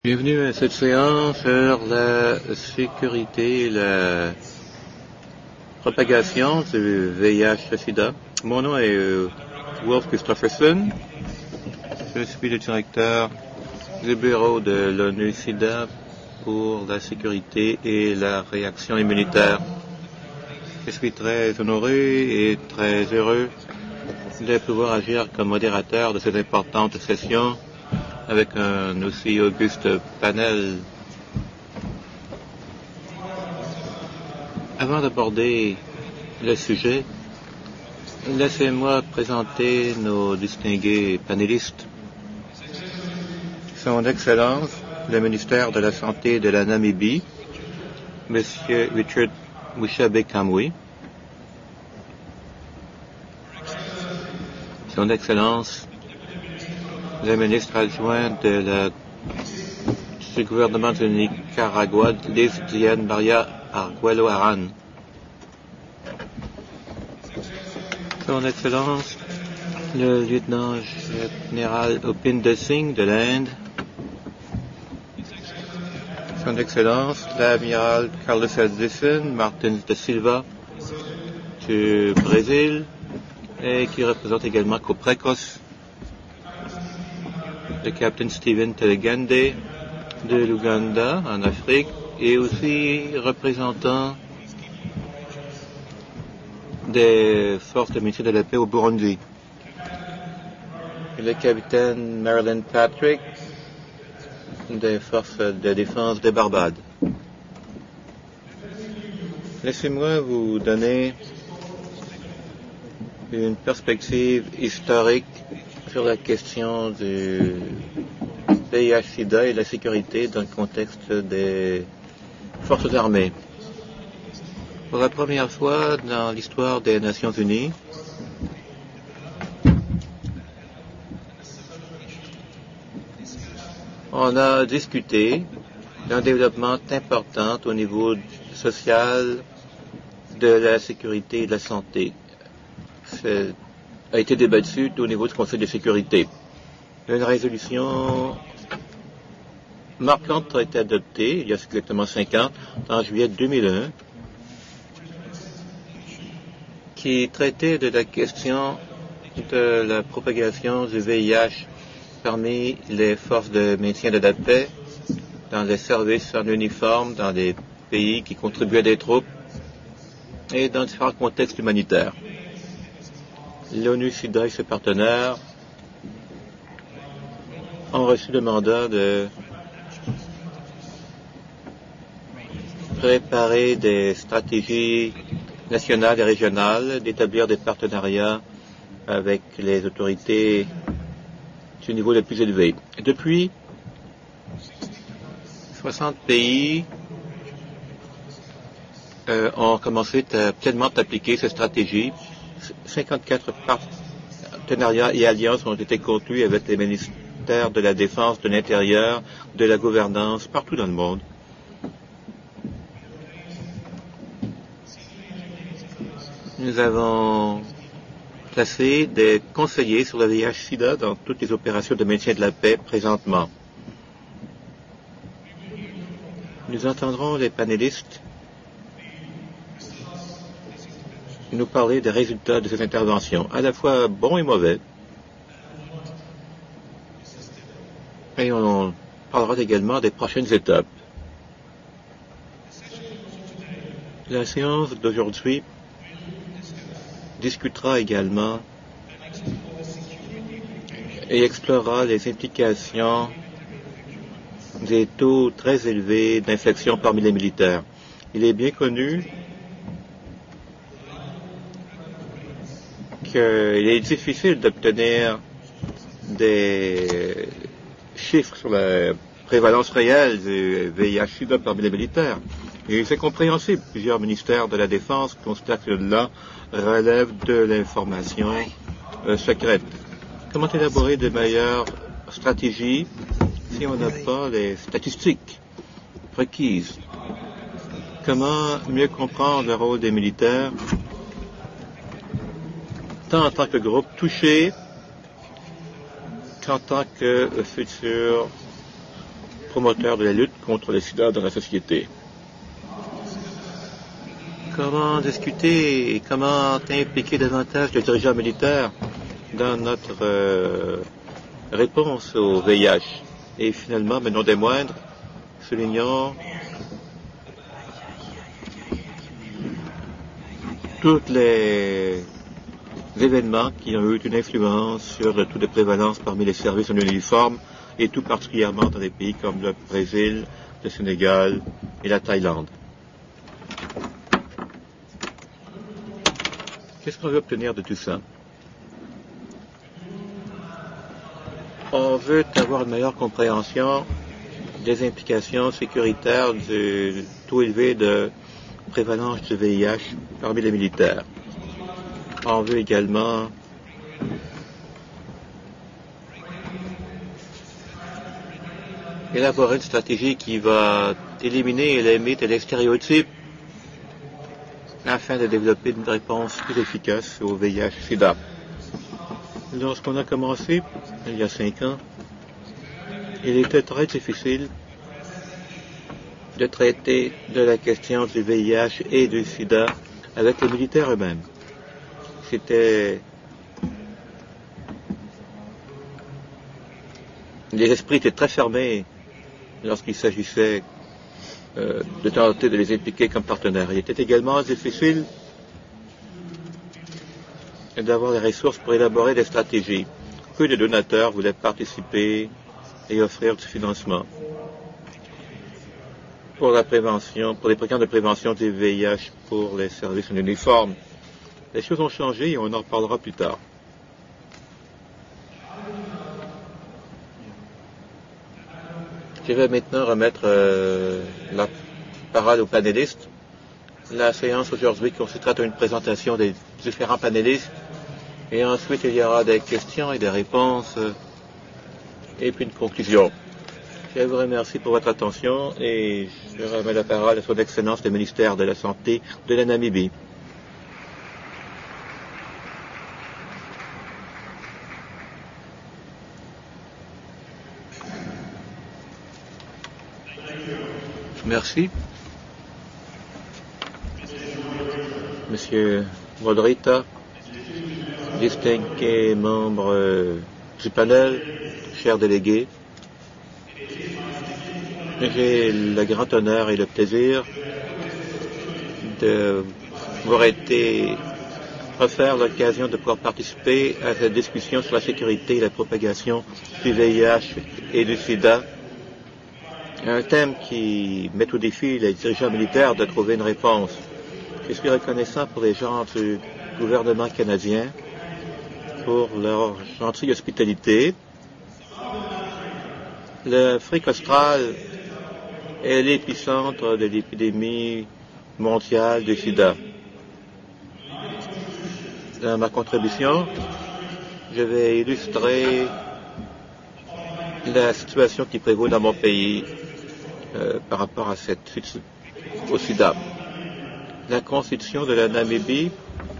Bienvenue à cette séance sur la sécurité et la propagation du VIH-Sida. Mon nom est Wolf Christopherson. Je suis le directeur du bureau de l'ONU-Sida pour la sécurité et la réaction immunitaire. Je suis très honoré et très heureux de pouvoir agir comme modérateur de cette importante session avec un aussi auguste panel. Avant d'aborder le sujet, laissez-moi présenter nos distingués panélistes. Son Excellence, le ministère de la Santé de la Namibie, M. Richard Wishabe-Kamwe. Son Excellence, le ministre adjoint du gouvernement du Nicaragua, Liz Diane Maria Arguello Aran. Son Excellence, le lieutenant général Upinder Singh de l'Inde. Son Excellence, l'amiral Carlos Edison Martins de Silva du Brésil et qui représente également Coprecos. Le capitaine Stephen Telegande de l'Ouganda en Afrique et aussi représentant des forces de maintien de la paix au Burundi. Et le capitaine Marilyn Patrick des forces de défense de Barbade. Laissez-moi vous donner une perspective historique sur la question du VIH-Sida et la sécurité dans le contexte des forces armées. Pour la première fois dans l'histoire des Nations Unies, on a discuté d'un développement important au niveau social de la sécurité et de la santé. A été débattu au niveau du Conseil de sécurité. Une résolution marquante a été adoptée il y a exactement 5 ans, en juillet 2001, qui traitait de la question de la propagation du VIH parmi les forces de maintien de la paix, dans les services en uniforme, dans les pays qui contribuaient des troupes et dans différents contextes humanitaires. L'ONU-Sida et ses partenaires ont reçu le mandat de préparer des stratégies nationales et régionales, d'établir des partenariats avec les autorités du niveau le plus élevé. Depuis, 60 pays ont commencé à pleinement appliquer ces stratégies. 54 partenariats et alliances ont été conclus avec les ministères de la Défense, de l'Intérieur, de la gouvernance, partout dans le monde. Nous avons placé des conseillers sur le VIH-Sida dans toutes les opérations de maintien de la paix présentement. Nous entendrons les panélistes nous parler des résultats de ces interventions, à la fois bons et mauvais. Et on parlera également des prochaines étapes. La séance d'aujourd'hui discutera également et explorera les implications des taux très élevés d'infection parmi les militaires. Il est bien connu qu'il est difficile d'obtenir des chiffres sur la prévalence réelle du VIH-Sida parmi les militaires. Et c'est compréhensible. Plusieurs ministères de la Défense constatent que là relève de l'information secrète. Comment élaborer de meilleures stratégies si on n'a pas les statistiques requises? Comment mieux comprendre le rôle des militaires tant en tant que groupe touché qu'en tant que futur promoteur de la lutte contre le sida dans la société. Comment discuter et comment impliquer davantage les dirigeants militaires dans notre réponse au VIH? Et finalement, mais non des moindres, soulignons tous les événements qui ont eu une influence sur le taux de prévalence parmi les services en uniforme et tout particulièrement dans des pays comme le Brésil, le Sénégal et la Thaïlande. Qu'est-ce qu'on veut obtenir de tout ça? On veut avoir une meilleure compréhension des implications sécuritaires du taux élevé de prévalence du VIH parmi les militaires. On veut également élaborer une stratégie qui va éliminer les mythes et les stéréotypes afin de développer une réponse plus efficace au VIH-Sida. Lorsqu'on a commencé, il y a 5 ans, il était très difficile de traiter de la question du VIH et du sida avec les militaires eux-mêmes. Les esprits étaient très fermés lorsqu'il s'agissait de tenter de les impliquer comme partenaires. Il était également difficile d'avoir les ressources pour élaborer des stratégies. Peu de donateurs voulaient participer et offrir du financement pour la prévention, pour les programmes de prévention du VIH pour les services en uniforme. Les choses ont changé et on en reparlera plus tard. Je vais maintenant remettre la parole aux panélistes. La séance aujourd'hui consistera en une présentation des différents panélistes et ensuite il y aura des questions et des réponses et puis une conclusion. Je vous remercie pour votre attention et je remets la parole à son Excellence le ministère de la Santé de la Namibie. Merci. Monsieur Rodrita, distingué membre du panel, chers délégués, j'ai le grand honneur et le plaisir de m'avoir été offert l'occasion de pouvoir participer à cette discussion sur la sécurité et la propagation du VIH et du sida. Un thème qui met au défi les dirigeants militaires de trouver une réponse. Je suis reconnaissant pour les gens du gouvernement canadien pour leur gentille hospitalité. L'Afrique australe est l'épicentre de l'épidémie mondiale du sida. Dans ma contribution, je vais illustrer la situation qui prévaut dans mon pays par rapport à au sida. La constitution de la Namibie,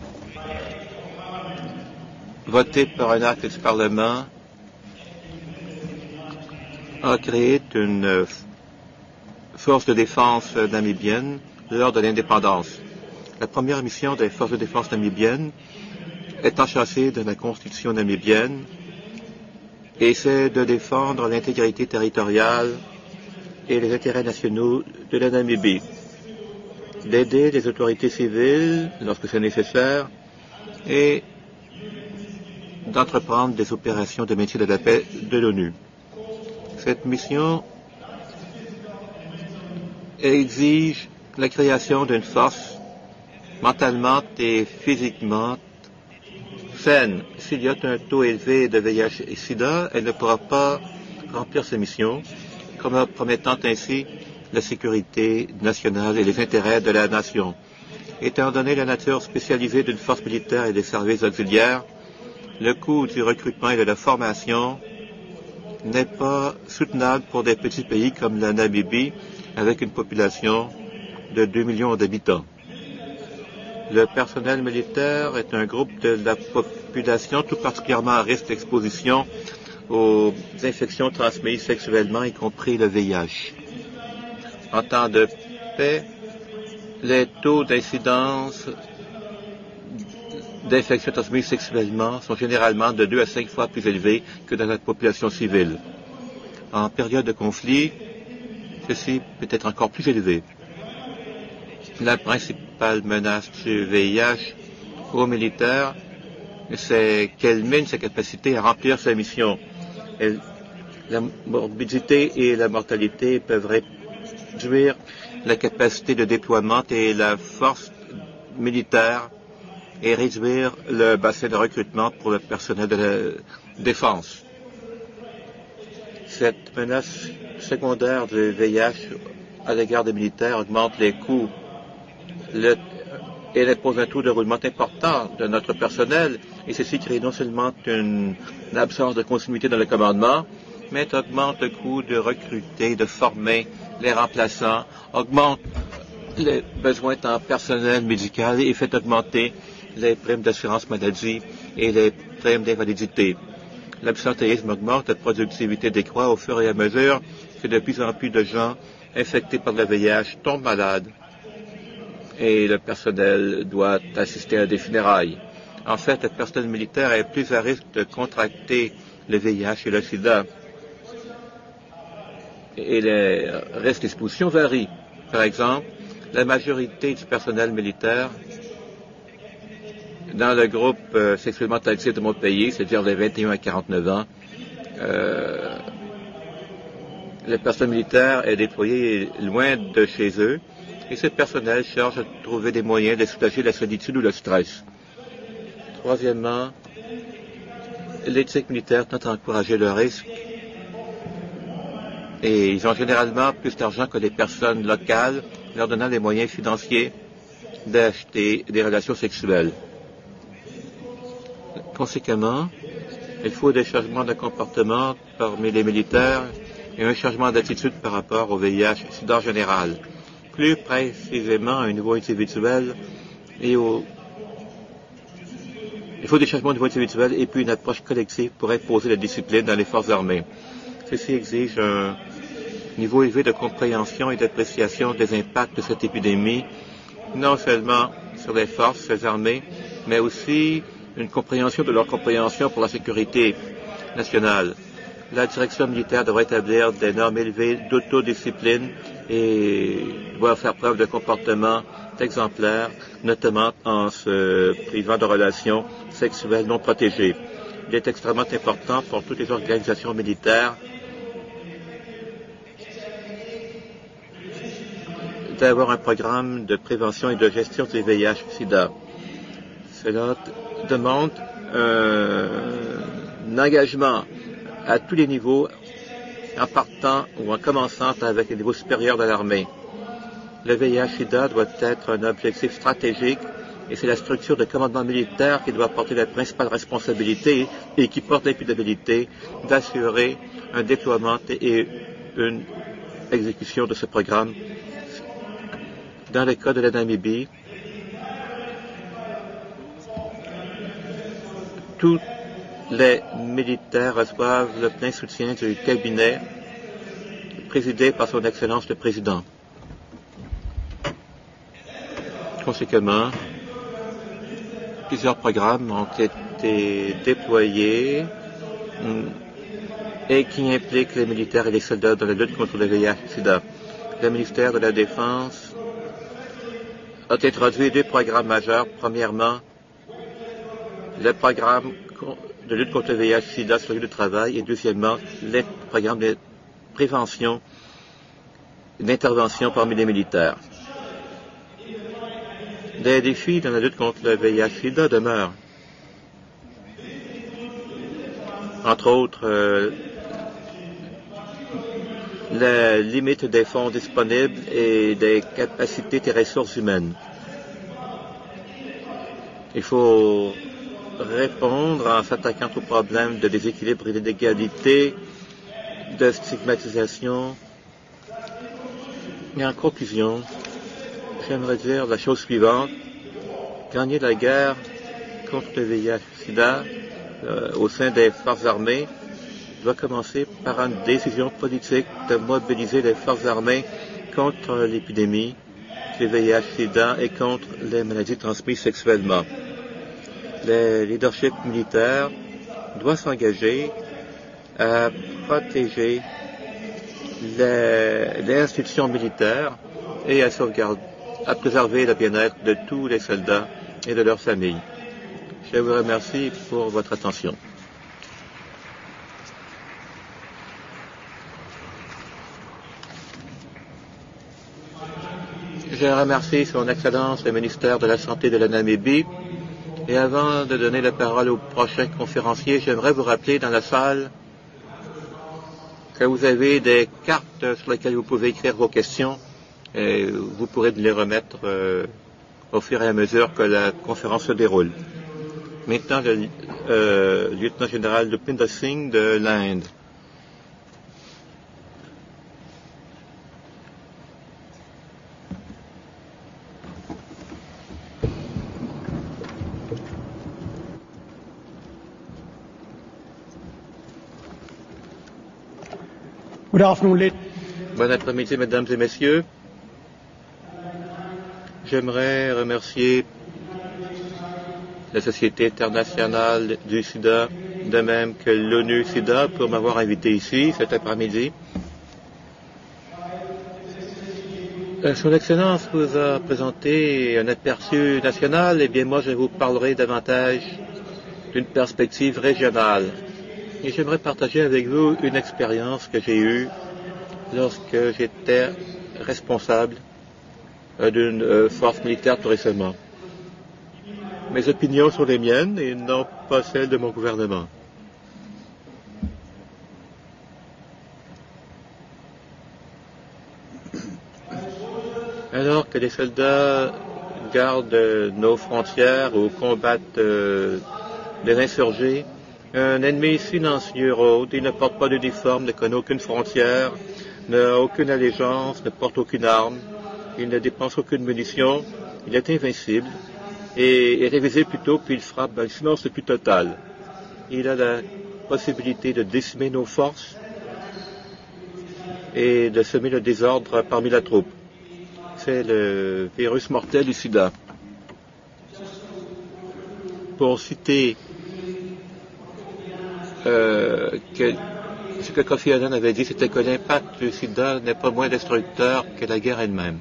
votée par un acte du Parlement, a créé une force de défense namibienne lors de l'indépendance. La première mission des forces de défense namibiennes est enchâssée dans la constitution namibienne et c'est de défendre l'intégrité territoriale et les intérêts nationaux de la Namibie, d'aider les autorités civiles lorsque c'est nécessaire et d'entreprendre des opérations de maintien de la paix de l'ONU. Cette mission exige la création d'une force mentalement et physiquement saine. S'il y a un taux élevé de VIH et sida, elle ne pourra pas remplir ses missions, compromettant ainsi la sécurité nationale et les intérêts de la nation. Étant donné la nature spécialisée d'une force militaire et des services auxiliaires, le coût du recrutement et de la formation n'est pas soutenable pour des petits pays comme la Namibie, avec une population de 2 millions d'habitants. Le personnel militaire est un groupe de la population tout particulièrement à risque d'exposition aux infections transmises sexuellement, y compris le VIH. En temps de paix, les taux d'incidence d'infections transmises sexuellement sont généralement de 2 à 5 fois plus élevés que dans la population civile. En période de conflit, ceci peut être encore plus élevé. La principale menace du VIH aux militaires, c'est qu'elle mine sa capacité à remplir sa mission. La morbidité et la mortalité peuvent réduire la capacité de déploiement et la force militaire et réduire le bassin de recrutement pour le personnel de la défense. Cette menace secondaire du VIH à l'égard des militaires augmente les coûts et elle pose un taux de roulement important de notre personnel et ceci crée non seulement une absence de continuité dans le commandement, mais augmente le coût de recruter, de former les remplaçants, augmente les besoins en personnel médical et fait augmenter les primes d'assurance maladie et les primes d'invalidité. L'absentéisme augmente, la productivité décroît au fur et à mesure que de plus en plus de gens infectés par le VIH tombent malades et le personnel doit assister à des funérailles. En fait, le personnel militaire est plus à risque de contracter le VIH et le sida. Et les risques d'exposition varient. Par exemple, la majorité du personnel militaire dans le groupe sexuellement actif de mon pays, c'est-à-dire les 21 à 49 ans, le personnel militaire est déployé loin de chez eux et ce personnel cherche à trouver des moyens de soulager la solitude ou le stress. Troisièmement, l'éthique militaire tente à encourager le risque et ils ont généralement plus d'argent que les personnes locales, leur donnant les moyens financiers d'acheter des relations sexuelles. Conséquemment, il faut des changements de comportement parmi les militaires et un changement d'attitude par rapport au VIH et sida en général. Plus précisément, à un niveau individuel il faut des changements au niveau individuel et puis une approche collective pour imposer la discipline dans les forces armées. Ceci exige un niveau élevé de compréhension et d'appréciation des impacts de cette épidémie, non seulement sur les forces, les armées, mais aussi une compréhension de leur compréhension pour la sécurité nationale. La direction militaire devrait établir des normes élevées d'autodiscipline et doit faire preuve de comportement exemplaire, notamment en se privant de relations sexuelles non protégées. Il est extrêmement important pour toutes les organisations militaires d'avoir un programme de prévention et de gestion du VIH-Sida. Cela demande un engagement à tous les niveaux, en partant ou en commençant avec les niveaux supérieurs de l'armée. Le VIH-Sida doit être un objectif stratégique et c'est la structure de commandement militaire qui doit porter la principale responsabilité et qui porte l'imputabilité d'assurer un déploiement et une exécution de ce programme. Dans le cas de la Namibie, tous les militaires reçoivent le plein soutien du cabinet présidé par son Excellence le Président. Conséquemment, plusieurs programmes ont été déployés et qui impliquent les militaires et les soldats dans la lutte contre le VIH-Sida. Le ministère de la Défense a introduit 2 programmes majeurs. Premièrement, le programme de lutte contre le VIH-Sida sur le lieu de travail et deuxièmement, les programmes de prévention et d'intervention parmi les militaires. Les défis dans la lutte contre le VIH-Sida demeurent. Entre autres, la limite des fonds disponibles et des capacités des ressources humaines. Il faut répondre en s'attaquant aux problèmes de déséquilibre et d'inégalité, de stigmatisation. Et en conclusion, j'aimerais dire la chose suivante. Gagner la guerre contre le VIH-Sida au sein des forces armées doit commencer par une décision politique de mobiliser les forces armées contre l'épidémie du VIH-Sida et contre les maladies transmises sexuellement. Le leadership militaire doit s'engager à protéger les institutions militaires et à préserver le bien-être de tous les soldats et de leurs familles. Je vous remercie pour votre attention. Je remercie Son Excellence le ministère de la Santé de la Namibie. Et avant de donner la parole au prochain conférencier, j'aimerais vous rappeler dans la salle que vous avez des cartes sur lesquelles vous pouvez écrire vos questions et vous pourrez les remettre au fur et à mesure que la conférence se déroule. Maintenant, le lieutenant général Lupinder Singh de l'Inde. Good afternoon, Bon après-midi, mesdames et messieurs. J'aimerais remercier la Société internationale du sida, de même que l'ONU SIDA, pour m'avoir invité ici cet après-midi. Son Excellence vous a présenté un aperçu national, et bien moi je vous parlerai davantage d'une perspective régionale. Et j'aimerais partager avec vous une expérience que j'ai eue lorsque j'étais responsable d'une force militaire tout récemment. Mes opinions sont les miennes et non pas celles de mon gouvernement. Alors que les soldats gardent nos frontières ou combattent des insurgés, un ennemi silencieux rôde, il ne porte pas d'uniforme, ne connaît aucune frontière, n'a aucune allégeance, ne porte aucune arme, il ne dépense aucune munition, il est invincible et est invisible plutôt, puis il frappe dans le silence le plus total. Il a la possibilité de décimer nos forces et de semer le désordre parmi la troupe. C'est le virus mortel du sida. Pour citer ce que Kofi Annan avait dit, c'était que l'impact du sida n'est pas moins destructeur que la guerre elle-même.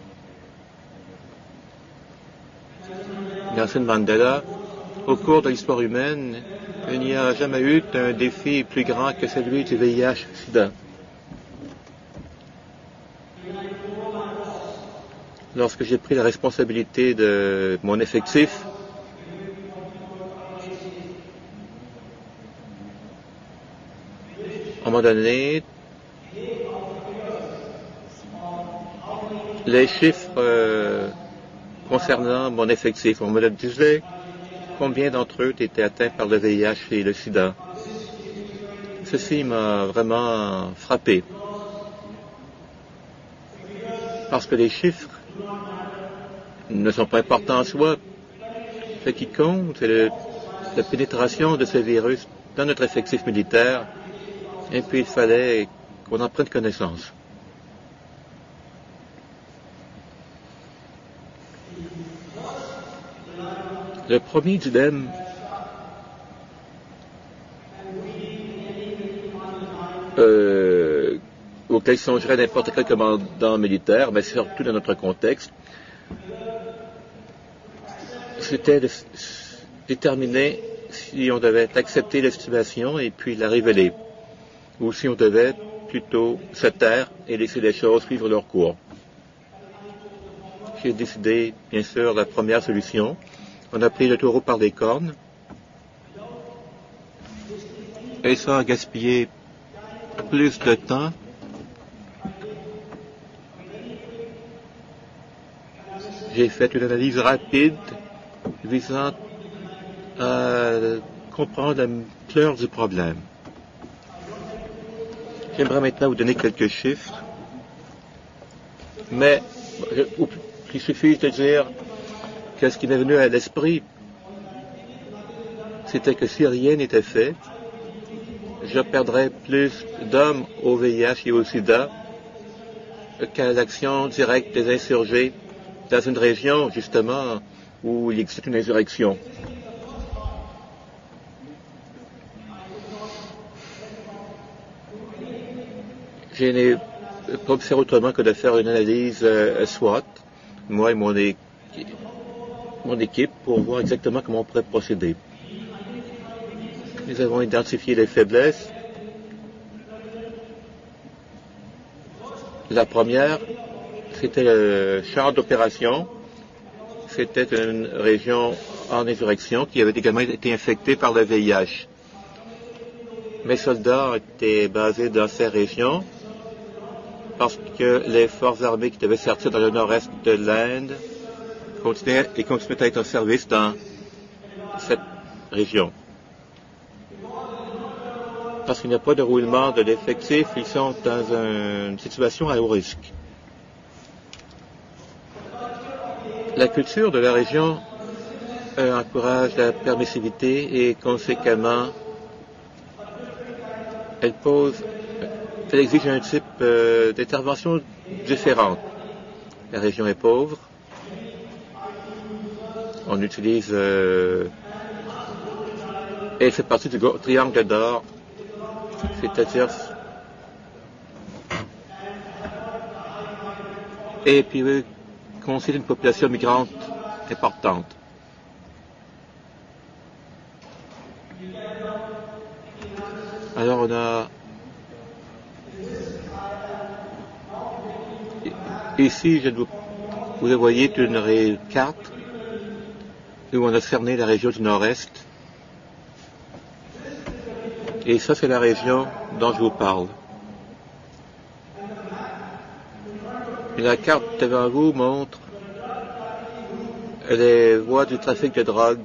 Nelson Mandela, au cours de l'histoire humaine, il n'y a jamais eu un défi plus grand que celui du VIH-Sida. Lorsque j'ai pris la responsabilité de mon effectif, à un moment donné, les chiffres concernant mon effectif, on me disait combien d'entre eux étaient atteints par le VIH et le sida. Ceci m'a vraiment frappé. Parce que les chiffres ne sont pas importants en soi. Ce qui compte, c'est la pénétration de ce virus dans notre effectif militaire. Et puis il fallait qu'on en prenne connaissance. Le premier dilemme auquel songerait n'importe quel commandant militaire, mais surtout dans notre contexte, c'était de déterminer si on devait accepter la situation et puis la révéler, ou si on devait plutôt se taire et laisser les choses suivre leur cours. J'ai décidé, bien sûr, la première solution. On a pris le taureau par les cornes, et ça a gaspillé plus de temps j'ai fait une analyse rapide visant à comprendre l'ampleur du problème. J'aimerais maintenant vous donner quelques chiffres, mais il suffit de dire que ce qui m'est venu à l'esprit, c'était que si rien n'était fait, je perdrais plus d'hommes au VIH et au sida qu'à l'action directe des insurgés dans une région, justement, où il existe une insurrection. Je n'ai pas observé autrement que de faire une analyse SWOT, moi et mon équipe, pour voir exactement comment on pourrait procéder. Nous avons identifié les faiblesses. La première, c'était le champ d'opération. C'était une région en insurrection qui avait également été infectée par le VIH. Mes soldats étaient basés dans ces régions parce que les forces armées qui devaient sortir dans le nord-est de l'Inde continuaient à être en service dans cette région. Parce qu'il n'y a pas de roulement de l'effectif, ils sont dans une situation à haut risque. La culture de la région encourage la permissivité et conséquemment, elle exige un type d'intervention différente. La région est pauvre. On utilise... elle fait partie du triangle d'or, c'est-à-dire... Et puis, concerne une population migrante importante. Alors on a ici, vous voyez une carte où on a cerné la région du nord-est. Et ça, c'est la région dont je vous parle. Et la carte devant vous montre les voies du trafic de drogue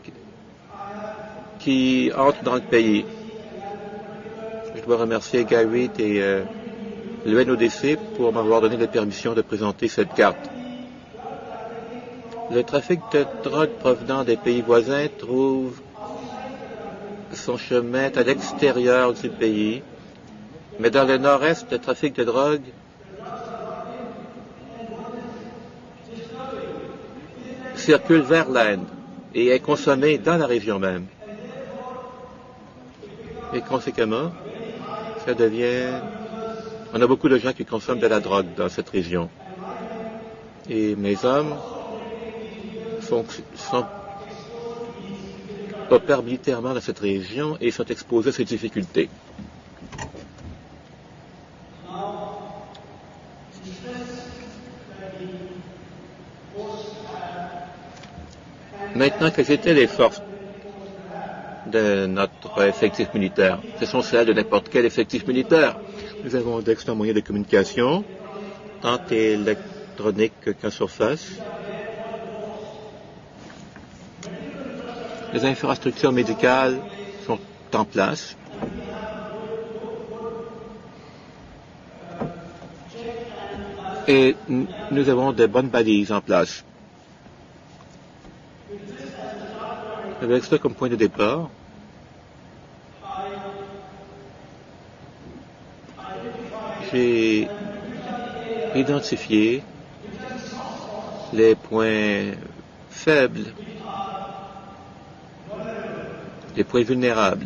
qui entrent dans le pays. Je dois remercier Gary et l'UNODC pour m'avoir donné la permission de présenter cette carte. Le trafic de drogue provenant des pays voisins trouve son chemin à l'extérieur du pays, mais dans le nord-est, le trafic de drogue circule vers l'Inde et est consommé dans la région même. Et conséquemment, on a beaucoup de gens qui consomment de la drogue dans cette région. Et mes hommes opèrent militairement dans cette région et sont exposés à ces difficultés. Maintenant, quelles étaient les forces de notre effectif militaire? Ce sont celles de n'importe quel effectif militaire. Nous avons d'excellents moyens de communication, tant électroniques qu'en surface. Les infrastructures médicales sont en place. Et nous avons de bonnes balises en place. Avec ça comme point de départ, j'ai identifié les points faibles, les points vulnérables.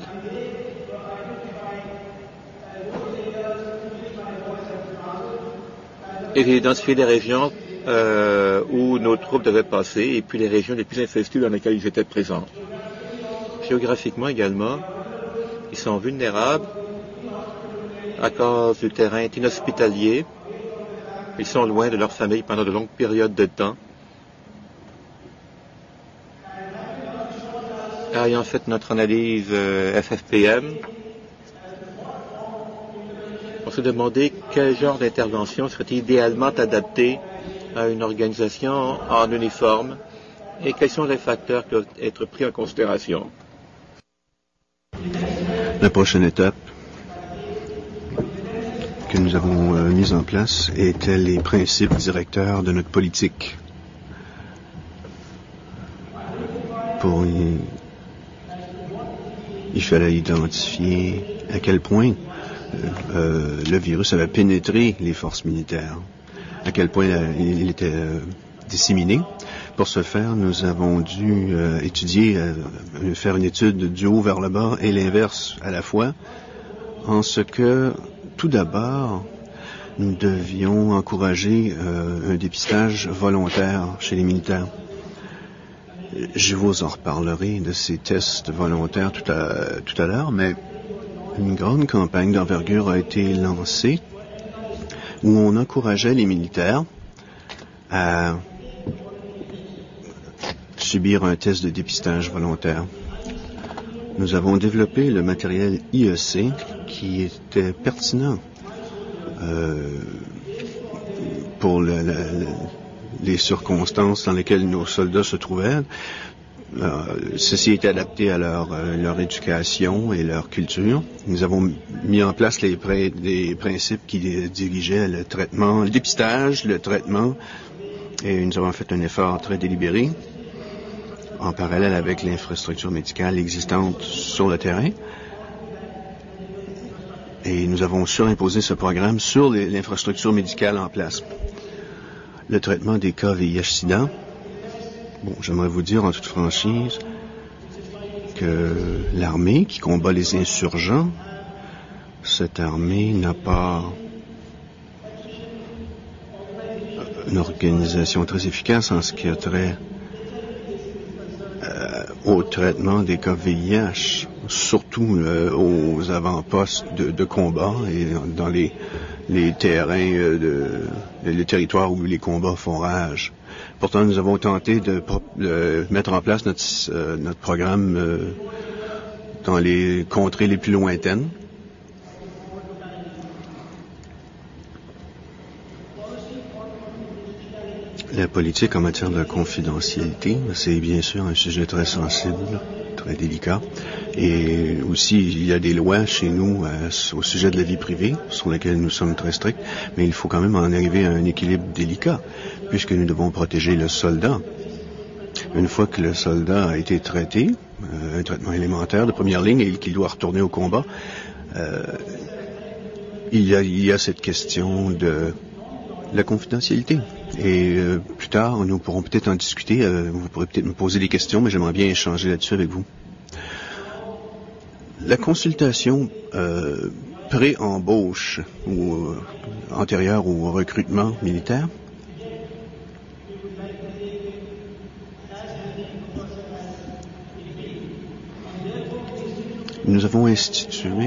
Et j'ai identifié les régions où nos troupes devaient passer et puis les régions les plus infestées dans lesquelles ils étaient présents. Géographiquement également, ils sont vulnérables à cause du terrain inhospitalier. Ils sont loin de leur famille pendant de longues périodes de temps. Ayant fait notre analyse FFPM, on s'est demandé quel genre d'intervention serait idéalement adapté à une organisation en uniforme et quels sont les facteurs qui doivent être pris en considération. La prochaine étape que nous avons mise en place était les principes directeurs de notre politique. Il fallait identifier à quel point le virus avait pénétré les forces militaires, à quel point il était disséminé. Pour ce faire, nous avons dû faire une étude du haut vers le bas et l'inverse à la fois, en ce que, tout d'abord, nous devions encourager un dépistage volontaire chez les militaires. Je vous en reparlerai de ces tests volontaires tout à l'heure, mais une grande campagne d'envergure a été lancée où on encourageait les militaires à subir un test de dépistage volontaire. Nous avons développé le matériel IEC qui était pertinent pour les circonstances dans lesquelles nos soldats se trouvaient. Ceci était adapté à leur éducation et leur culture. Nous avons mis en place des principes qui dirigeaient le traitement, le dépistage, le traitement, et nous avons fait un effort très délibéré en parallèle avec l'infrastructure médicale existante sur le terrain. Et nous avons surimposé ce programme sur l'infrastructure médicale en place. Le traitement des cas VIH-Sida. Bon, j'aimerais vous dire en toute franchise que l'armée qui combat les insurgents, cette armée n'a pas une organisation très efficace en ce qui a trait au traitement des cas VIH, surtout aux avant-postes de combat et dans les terrains, les territoires où les combats font rage. Pourtant, nous avons tenté de mettre en place notre programme dans les contrées les plus lointaines. La politique en matière de confidentialité, c'est bien sûr un sujet très sensible, très délicat. Et aussi, il y a des lois chez nous au sujet de la vie privée, sur lesquelles nous sommes très stricts, mais il faut quand même en arriver à un équilibre délicat, puisque nous devons protéger le soldat. Une fois que le soldat a été traité, un traitement élémentaire de première ligne, et qu'il doit retourner au combat, il y a cette question de la confidentialité. Et plus tard, nous pourrons peut-être en discuter. Vous pourrez peut-être me poser des questions, mais j'aimerais bien échanger là-dessus avec vous. La consultation pré-embauche ou antérieure au recrutement militaire, nous avons institué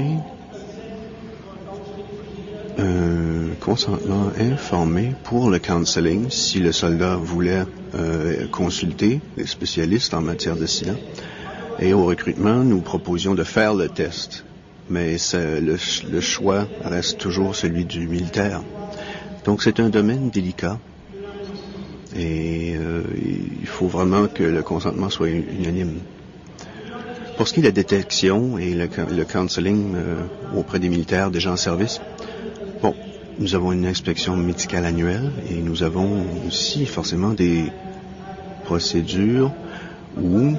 un consentement informé pour le counseling si le soldat voulait consulter les spécialistes en matière de SIDA. Et au recrutement, nous proposions de faire le test, mais le choix reste toujours celui du militaire. Donc c'est un domaine délicat et il faut vraiment que le consentement soit unanime. Pour ce qui est de la détection et le counseling auprès des militaires déjà en service, bon, nous avons une inspection médicale annuelle et nous avons aussi forcément des procédures où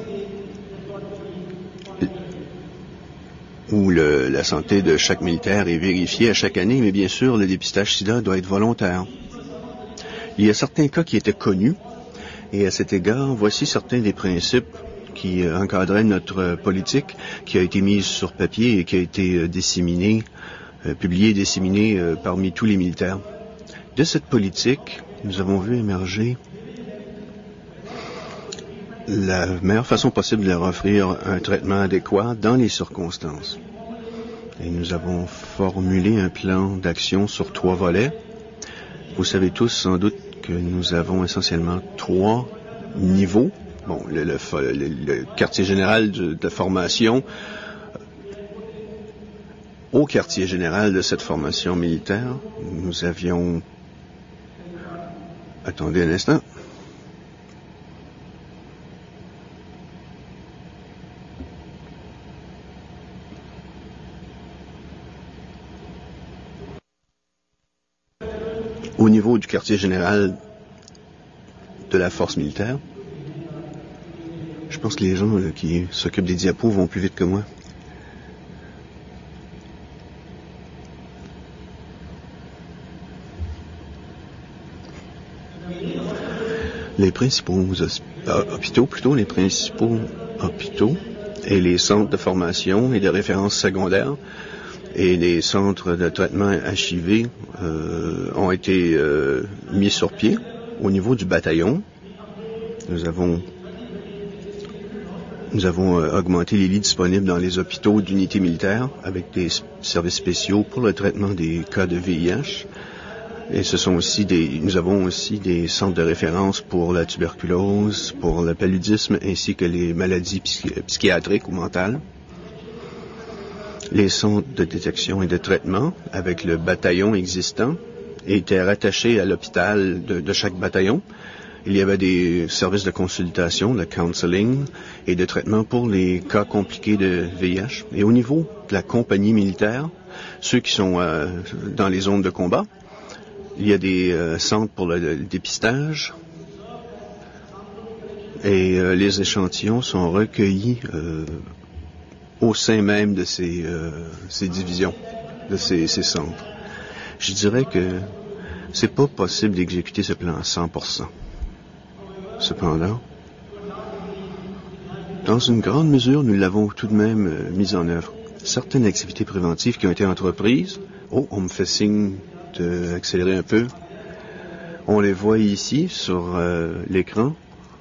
la santé de chaque militaire est vérifiée à chaque année, mais bien sûr, le dépistage SIDA doit être volontaire. Il y a certains cas qui étaient connus, et à cet égard, voici certains des principes qui encadraient notre politique, qui a été mise sur papier et qui a été publiée et disséminée parmi tous les militaires. De cette politique, nous avons vu émerger la meilleure façon possible de leur offrir un traitement adéquat dans les circonstances. Et nous avons formulé un plan d'action sur 3 volets. Vous savez tous sans doute que nous avons essentiellement 3 niveaux. Bon, le quartier général de formation. Au quartier général de cette formation militaire, nous avions... Attendez un instant. Au niveau du quartier général de la force militaire, je pense que les gens qui s'occupent des diapos vont plus vite que moi. Les principaux hôpitaux et les centres de formation et de référence secondaire et les centres de traitement HIV ont été mis sur pied. Au niveau du bataillon, nous avons augmenté les lits disponibles dans les hôpitaux d'unités militaires avec des services spéciaux pour le traitement des cas de VIH. Et nous avons aussi des centres de référence pour la tuberculose, pour le paludisme ainsi que les maladies psychiatriques ou mentales. Les centres de détection et de traitement avec le bataillon existant étaient rattachés à l'hôpital de chaque bataillon. Il y avait des services de consultation, de counseling et de traitement pour les cas compliqués de VIH. Et au niveau de la compagnie militaire, ceux qui sont dans les zones de combat, il y a des centres pour le dépistage et les échantillons sont recueillis au sein même de ces divisions, de ces centres. Je dirais que c'est pas possible d'exécuter ce plan à 100%. Cependant, dans une grande mesure, nous l'avons tout de même mis en œuvre. Certaines activités préventives qui ont été entreprises, on me fait signe d'accélérer un peu. On les voit ici sur l'écran.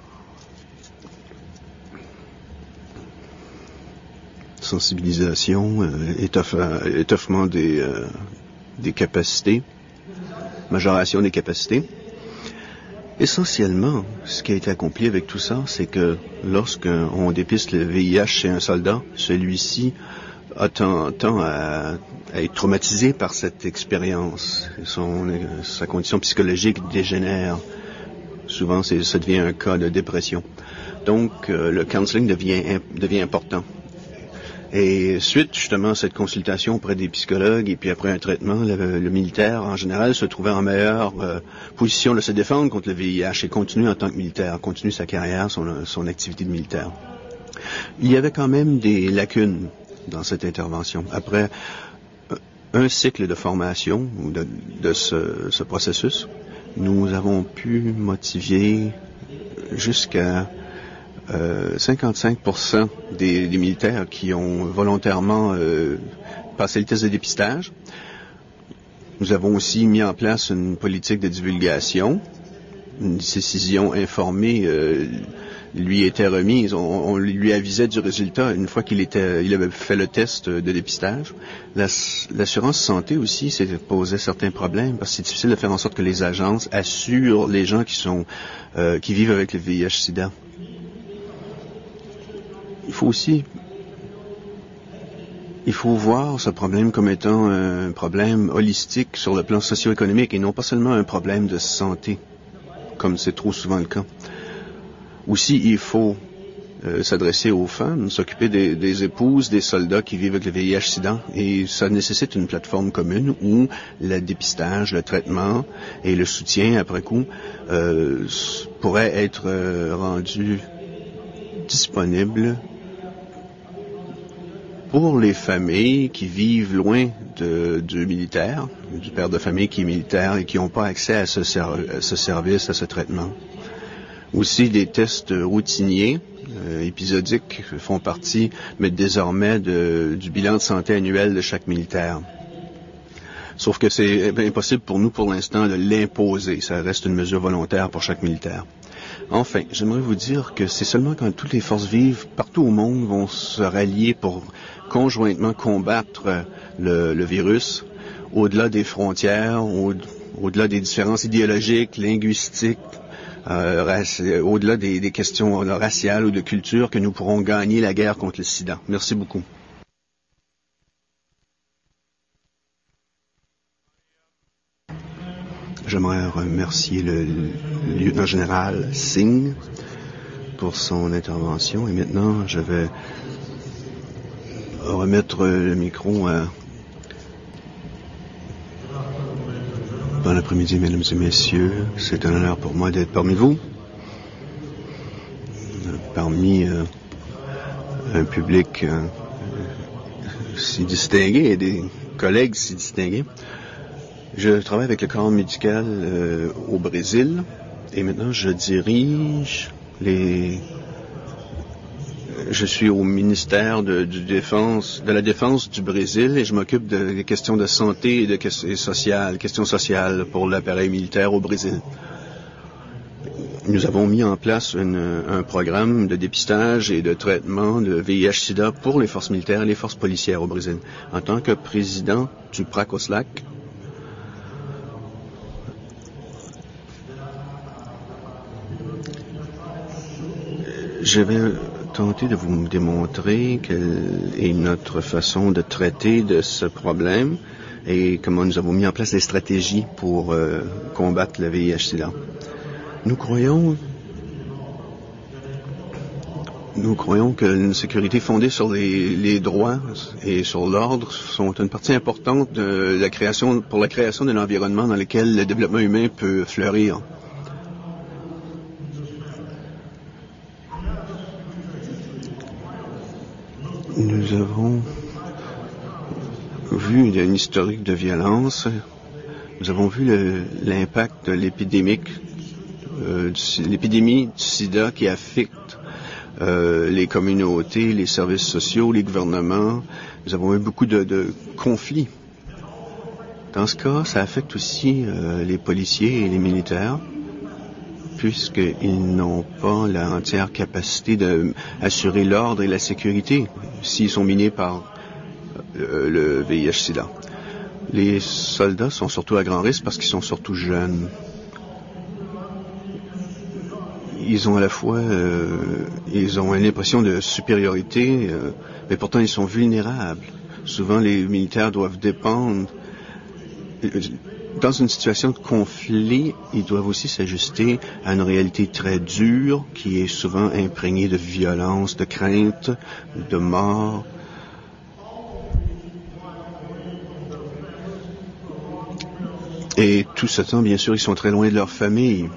Sensibilisation, étoffement des capacités, majoration des capacités. Essentiellement, ce qui a été accompli avec tout ça, c'est que lorsqu'on dépiste le VIH chez un soldat, celui-ci tend à être traumatisé par cette expérience. Sa condition psychologique dégénère. Souvent, ça devient un cas de dépression. Donc, le counseling devient important. Et suite, justement, à cette consultation auprès des psychologues et puis après un traitement, le militaire, en général, se trouvait en meilleure position de se défendre contre le VIH et continue en tant que militaire, continue sa carrière, son activité de militaire. Il y avait quand même des lacunes dans cette intervention. Après un cycle de formation de ce processus, nous avons pu motiver jusqu'à 55% des militaires qui ont volontairement passé le test de dépistage. Nous avons aussi mis en place une politique de divulgation. Une décision informée lui était remise. On lui avisait du résultat une fois qu'il avait fait le test de dépistage. L'assurance santé aussi s'est posé certains problèmes parce que c'est difficile de faire en sorte que les agences assurent les gens qui vivent avec le VIH/SIDA. Il faut voir ce problème comme étant un problème holistique sur le plan socio-économique et non pas seulement un problème de santé, comme c'est trop souvent le cas. Aussi, il faut s'adresser aux femmes, s'occuper des épouses, des soldats qui vivent avec le VIH/SIDA. Et ça nécessite une plateforme commune où le dépistage, le traitement et le soutien après coup pourraient être rendus disponibles pour les familles qui vivent loin du militaire, du père de famille qui est militaire et qui n'ont pas accès à ce service, à ce traitement. Aussi, des tests routiniers, épisodiques, font partie, mais désormais, du bilan de santé annuel de chaque militaire. Sauf que c'est impossible pour nous, pour l'instant, de l'imposer. Ça reste une mesure volontaire pour chaque militaire. Enfin, j'aimerais vous dire que c'est seulement quand toutes les forces vives partout au monde vont se rallier pour conjointement combattre le virus, au-delà des frontières, au-delà des différences idéologiques, linguistiques, au-delà des questions raciales ou de culture, que nous pourrons gagner la guerre contre le sida. Merci beaucoup. J'aimerais remercier le lieutenant-général Singh pour son intervention. Et maintenant, je vais remettre le micro à... Bon après-midi, mesdames et messieurs. C'est un honneur pour moi d'être parmi vous. Parmi un public si distingué et des collègues si distingués. Je travaille avec le corps médical au Brésil Et maintenant, je suis au ministère de la Défense du Brésil et je m'occupe des questions de santé et questions sociales pour l'appareil militaire au Brésil. Nous avons mis en place un programme de dépistage et de traitement de VIH-Sida pour les forces militaires et les forces policières au Brésil. En tant que président du PRACOSLAC, je vais tenter de vous démontrer quelle est notre façon de traiter de ce problème et comment nous avons mis en place des stratégies pour combattre le VIH-Sida. Nous croyons que une sécurité fondée sur les droits et sur l'ordre sont une partie importante de la création d'un environnement dans lequel le développement humain peut fleurir. Nous avons vu une historique de violence. Nous avons vu l'impact de l'épidémie du sida qui affecte les communautés, les services sociaux, les gouvernements. Nous avons eu beaucoup de conflits. Dans ce cas, ça affecte aussi les policiers et les militaires, puisqu'ils n'ont pas la entière capacité d'assurer l'ordre et la sécurité s'ils sont minés par le VIH-Sida. Les soldats sont surtout à grand risque parce qu'ils sont surtout jeunes. Ils ont à la fois, ils ont une impression de supériorité, mais pourtant ils sont vulnérables. Souvent, les militaires doivent dépendre. Dans une situation de conflit, ils doivent aussi s'ajuster à une réalité très dure qui est souvent imprégnée de violence, de crainte, de mort. Et tout ce temps, bien sûr, ils sont très loin de leur famille.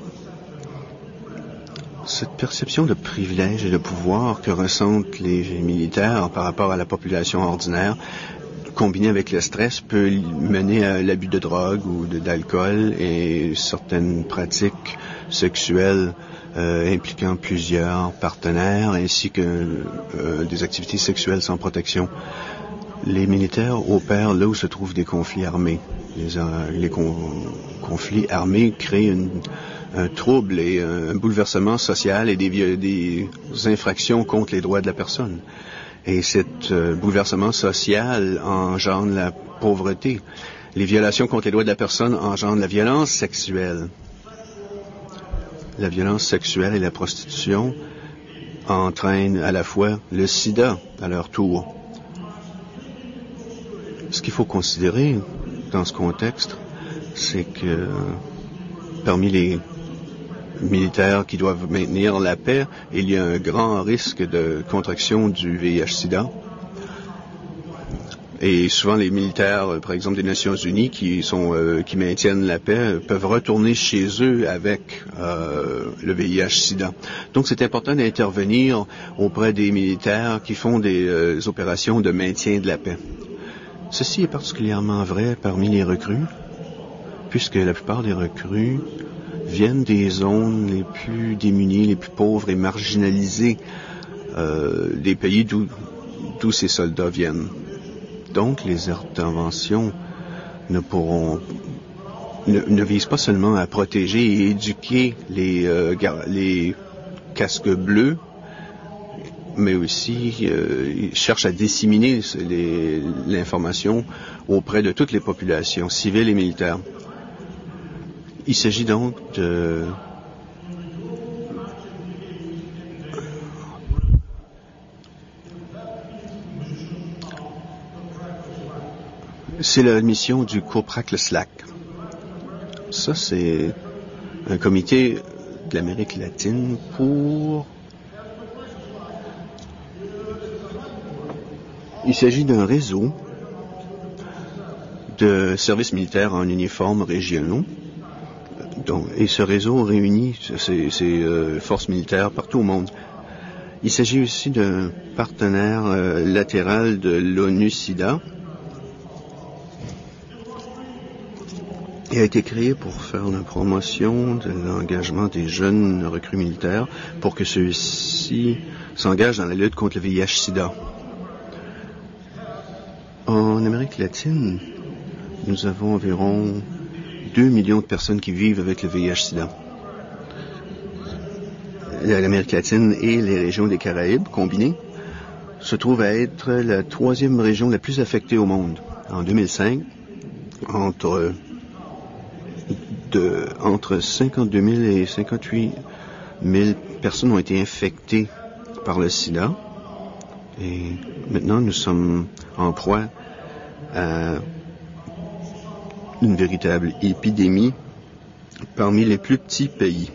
Cette perception de privilège et de pouvoir que ressentent les militaires par rapport à la population ordinaire, combinée avec le stress, peut mener à l'abus de drogue ou d'alcool et certaines pratiques sexuelles impliquant plusieurs partenaires, ainsi que des activités sexuelles sans protection. Les militaires opèrent là où se trouvent des conflits armés. Les conflits armés créent un trouble et un bouleversement social et des infractions contre les droits de la personne. Et cet bouleversement social engendre la pauvreté. Les violations contre les droits de la personne engendrent la violence sexuelle. La violence sexuelle et la prostitution entraînent à la fois le sida à leur tour. Ce qu'il faut considérer dans ce contexte, c'est que parmi les militaires qui doivent maintenir la paix, il y a un grand risque de contraction du VIH-Sida. Et souvent, les militaires, par exemple des Nations Unies, qui maintiennent la paix, peuvent retourner chez eux avec le VIH-Sida. Donc, c'est important d'intervenir auprès des militaires qui font des opérations de maintien de la paix. Ceci est particulièrement vrai parmi les recrues, puisque la plupart des recrues viennent des zones les plus démunies, les plus pauvres et marginalisées des pays d'où ces soldats viennent. Donc, les interventions ne visent pas seulement à protéger et éduquer les casques bleus, mais aussi ils cherchent à disséminer l'information auprès de toutes les populations, civiles et militaires. Il s'agit donc de c'est la mission du COPRACLSLAC. Ça, c'est un comité de l'Amérique latine pour... Il s'agit d'un réseau de services militaires en uniforme régionaux. Et ce réseau réunit ces forces militaires partout au monde. Il s'agit aussi d'un partenaire latéral de l'ONU-SIDA. et a été créé pour faire la promotion de l'engagement des jeunes recrues militaires pour que ceux-ci s'engagent dans la lutte contre le VIH-Sida. En Amérique latine, nous avons environ 2 millions de personnes qui vivent avec le VIH-Sida. L'Amérique latine et les régions des Caraïbes combinées se trouvent à être la 3e région la plus affectée au monde. En 2005, entre 52 000 et 58 000 personnes ont été infectées par le sida. Et maintenant, nous sommes en proie à une véritable épidémie parmi les plus petits pays.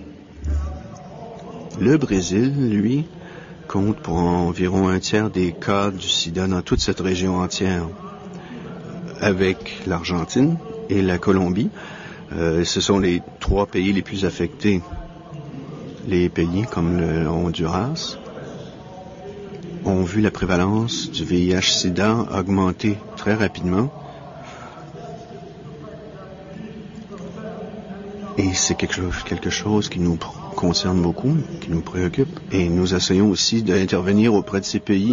Le Brésil, lui, compte pour environ un tiers des cas du sida dans toute cette région entière. Avec l'Argentine et la Colombie, ce sont les 3 pays les plus affectés. Les pays comme le Honduras ont vu la prévalence du VIH-Sida augmenter très rapidement. Et c'est quelque chose qui nous concerne beaucoup, qui nous préoccupe. Et nous essayons aussi d'intervenir auprès de ces pays.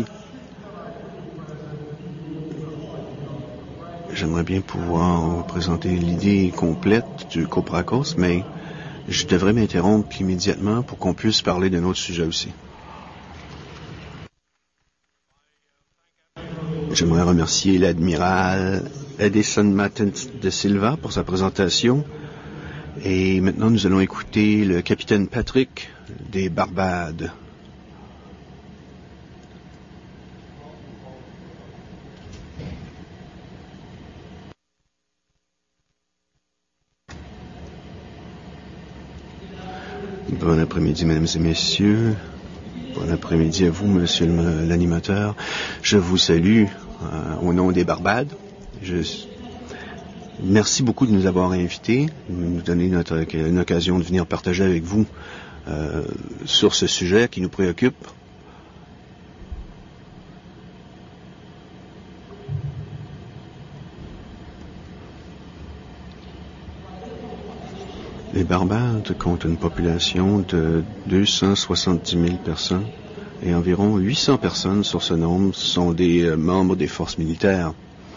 J'aimerais bien pouvoir vous présenter l'idée complète du COPRACOS, mais je devrais m'interrompre immédiatement pour qu'on puisse parler d'un autre sujet aussi. J'aimerais remercier l'admiral Edison Martins de Silva pour sa présentation. Et maintenant, nous allons écouter le capitaine Patrick des Barbades. Bon après-midi, mesdames et messieurs. Bon après-midi à vous, monsieur l'animateur. Je vous salue au nom des Barbades. Merci beaucoup de nous avoir invités, de nous donner une occasion de venir partager avec vous sur ce sujet qui nous préoccupe. Les Barbades comptent une population de 270 000 personnes et environ 800 personnes sur ce nombre sont des membres des forces militaires.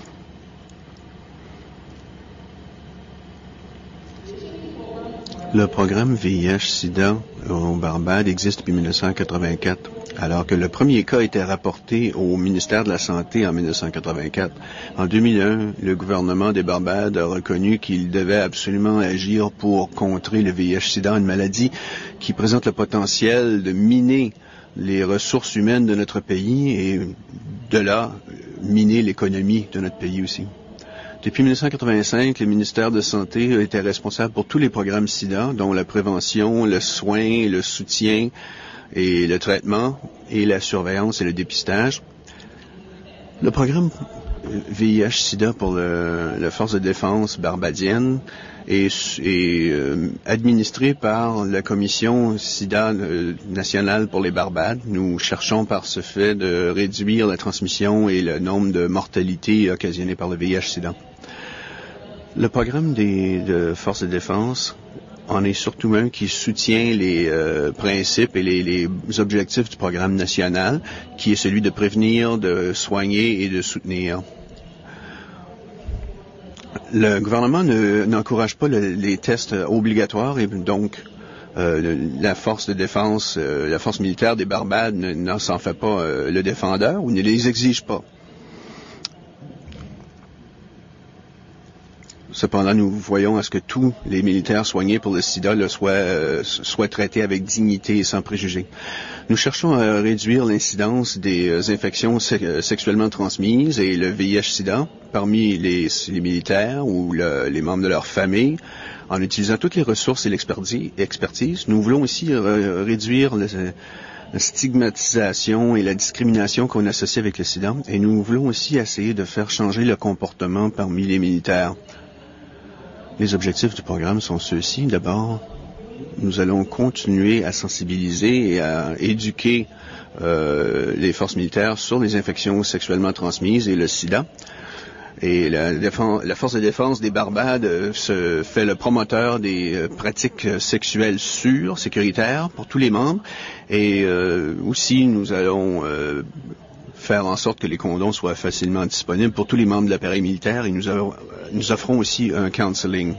Le programme VIH-Sida aux Barbades existe depuis 1984, alors que le premier cas était rapporté au ministère de la Santé en 1984. En 2001, le gouvernement des Barbades a reconnu qu'il devait absolument agir pour contrer le VIH-Sida, une maladie qui présente le potentiel de miner les ressources humaines de notre pays et de là, miner l'économie de notre pays aussi. Depuis 1985, le ministère de la Santé était responsable pour tous les programmes SIDA, dont la prévention, le soin, le soutien et le traitement, et la surveillance et le dépistage. Le programme VIH-Sida pour la force de défense barbadienne est administré par la commission SIDA nationale pour les Barbades. Nous cherchons par ce fait de réduire la transmission et le nombre de mortalités occasionnées par le VIH-Sida. Le programme de forces de défense en est surtout un qui soutient les principes et les objectifs du programme national, qui est celui de prévenir, de soigner et de soutenir. Le gouvernement n'encourage pas les tests obligatoires et donc la force de défense, la force militaire des Barbades n'en s'en fait pas le défendeur ou ne les exige pas. Cependant, nous voyons à ce que tous les militaires soignés pour le sida soient traités avec dignité et sans préjugés. Nous cherchons à réduire l'incidence des infections sexuellement transmises et le VIH-Sida parmi les militaires ou les membres de leur famille en utilisant toutes les ressources et l'expertise. Nous voulons aussi réduire la stigmatisation et la discrimination qu'on associe avec le sida et nous voulons aussi essayer de faire changer le comportement parmi les militaires. Les objectifs du programme sont ceux-ci. D'abord, nous allons continuer à sensibiliser et à éduquer les forces militaires sur les infections sexuellement transmises et le sida. Et la force de défense des Barbades se fait le promoteur des pratiques sexuelles sûres, sécuritaires pour tous les membres. Et aussi, nous allons faire en sorte que les condoms soient facilement disponibles pour tous les membres de l'appareil militaire. Et nous offrons aussi un counseling.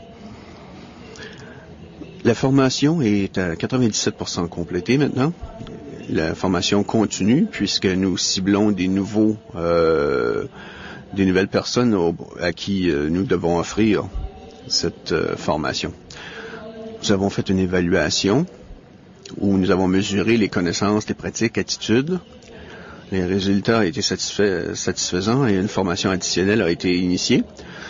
La formation est à 97% complétée maintenant. La formation continue puisque nous ciblons des nouvelles personnes à qui nous devons offrir cette formation. Nous avons fait une évaluation où nous avons mesuré les connaissances, les pratiques, attitudes. Les résultats étaient satisfaisants et une formation additionnelle a été initiée.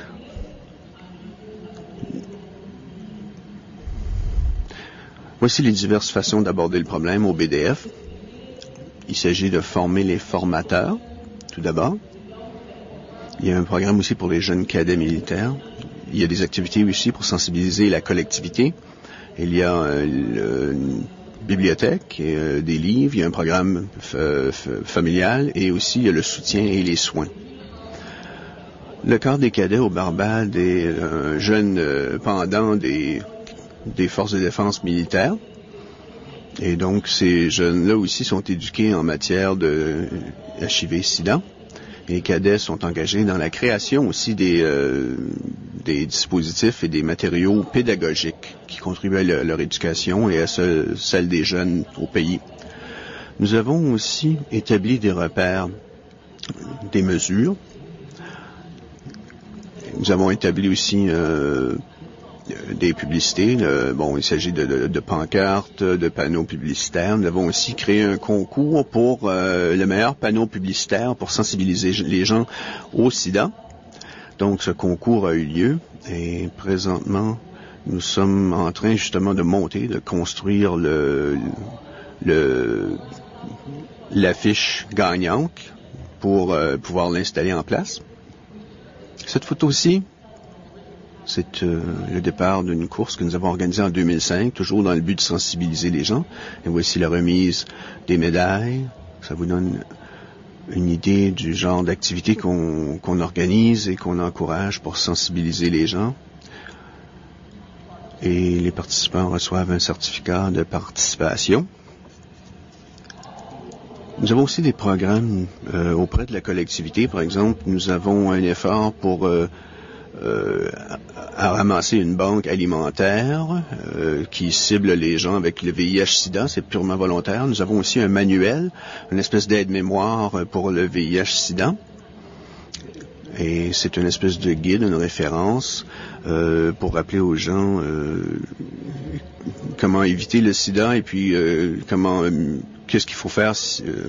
Voici les diverses façons d'aborder le problème au BDF. Il s'agit de former les formateurs, tout d'abord. Il y a un programme aussi pour les jeunes cadets militaires. Il y a des activités aussi pour sensibiliser la collectivité. Il y a une bibliothèque, des livres, il y a un programme familial et aussi il y a le soutien et les soins. Le corps des cadets aux Barbades est un jeune pendant des forces de défense militaires. Et donc, ces jeunes-là aussi sont éduqués en matière de HIV-Sida. Les cadets sont engagés dans la création aussi des dispositifs et des matériaux pédagogiques qui contribuent à leur éducation et à celle des jeunes au pays. Nous avons aussi établi des repères, des mesures. Nous avons établi aussi des publicités. Il s'agit de pancartes, de panneaux publicitaires. Nous avons aussi créé un concours pour le meilleur panneau publicitaire pour sensibiliser les gens au sida. Donc, ce concours a eu lieu et présentement, nous sommes en train justement de construire l'affiche gagnante pour pouvoir l'installer en place. Cette photo-ci, c'est le départ d'une course que nous avons organisée en 2005, toujours dans le but de sensibiliser les gens. Et voici la remise des médailles. Ça vous donne une idée du genre d'activité qu'on organise et qu'on encourage pour sensibiliser les gens. Et les participants reçoivent un certificat de participation. Nous avons aussi des programmes auprès de la collectivité. Par exemple, nous avons un effort pour à ramasser une banque alimentaire qui cible les gens avec le VIH-Sida. C'est purement volontaire. Nous avons aussi un manuel, une espèce d'aide-mémoire pour le VIH-Sida. Et c'est une espèce de guide, une référence pour rappeler aux gens comment éviter le sida et puis qu'est-ce qu'il faut faire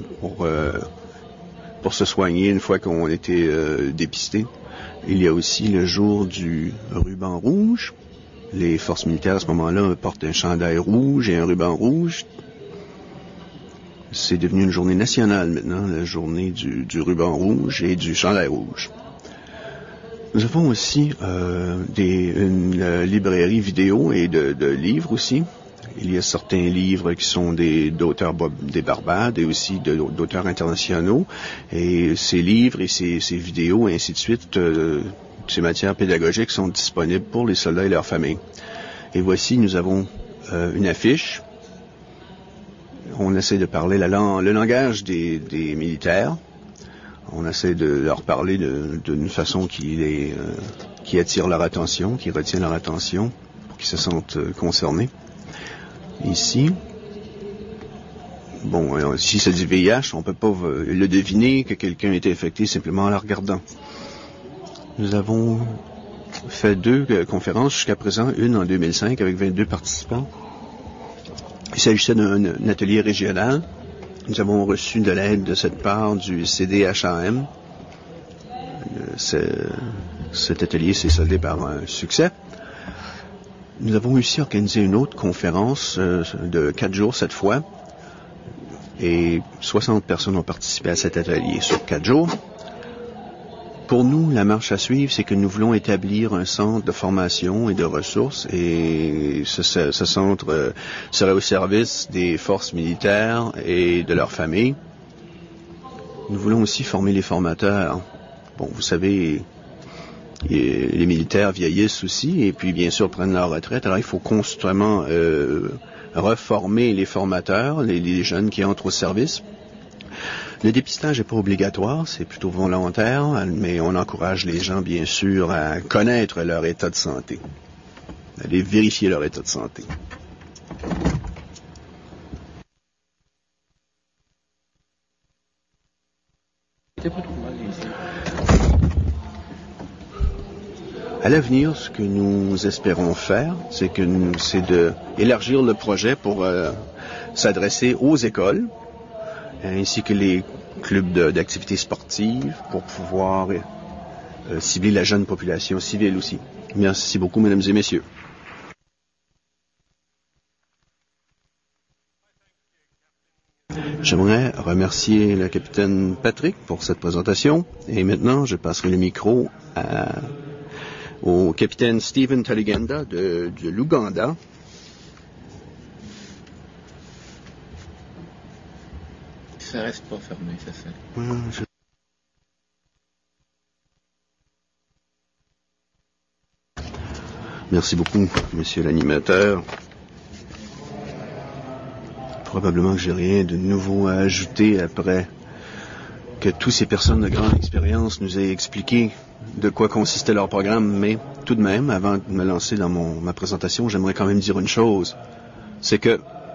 pour se soigner une fois qu'on a été dépisté. Il y a aussi le jour du ruban rouge. Les forces militaires à ce moment-là portent un chandail rouge et un ruban rouge. C'est devenu une journée nationale maintenant, la journée du ruban rouge et du chandail rouge. Nous avons aussi une librairie vidéo et de livres aussi. Il y a certains livres qui sont d'auteurs des Barbades et aussi d'auteurs internationaux. Et ces livres et ces vidéos et ainsi de suite, ces matières pédagogiques sont disponibles pour les soldats et leurs familles. Et voici, nous avons une affiche. On essaie de parler le langage des militaires. On essaie de leur parler d'une façon qui attire leur attention, qui retient leur attention, pour qu'ils se sentent concernés. Ici, si c'est du VIH, on ne peut pas le deviner que quelqu'un était infecté simplement en la regardant. Nous avons fait 2 conférences jusqu'à présent, une en 2005 avec 22 participants. Il s'agissait d'un atelier régional. Nous avons reçu de l'aide de cette part du CDHAM. Cet atelier s'est soldé par un succès. Nous avons aussi organisé une autre conférence de 4 jours cette fois. Et 60 personnes ont participé à cet atelier sur 4 jours. Pour nous, la marche à suivre, c'est que nous voulons établir un centre de formation et de ressources. Et ce centre serait au service des forces militaires et de leurs familles. Nous voulons aussi former les formateurs. Vous savez, les militaires vieillissent aussi et puis bien sûr prennent leur retraite. Alors il faut constamment reformer les formateurs, les jeunes qui entrent au service. Le dépistage n'est pas obligatoire, c'est plutôt volontaire, mais on encourage les gens bien sûr à connaître leur état de santé, à aller vérifier leur état de santé. À l'avenir, ce que nous espérons faire, c'est d'élargir le projet pour s'adresser aux écoles, ainsi que les clubs d'activités sportives, pour pouvoir cibler la jeune population civile aussi. Merci beaucoup, mesdames et messieurs. J'aimerais remercier le capitaine Patrick pour cette présentation, et maintenant, je passerai le micro au capitaine Stephen Taliganda de l'Ouganda. Ça reste pas fermé, ça fait. Merci beaucoup, monsieur l'animateur. Probablement que j'ai rien de nouveau à ajouter après que toutes ces personnes de grande expérience nous aient expliqué de quoi consistait leur programme, mais tout de même, avant de me lancer dans ma présentation, j'aimerais quand même dire une chose. C'est que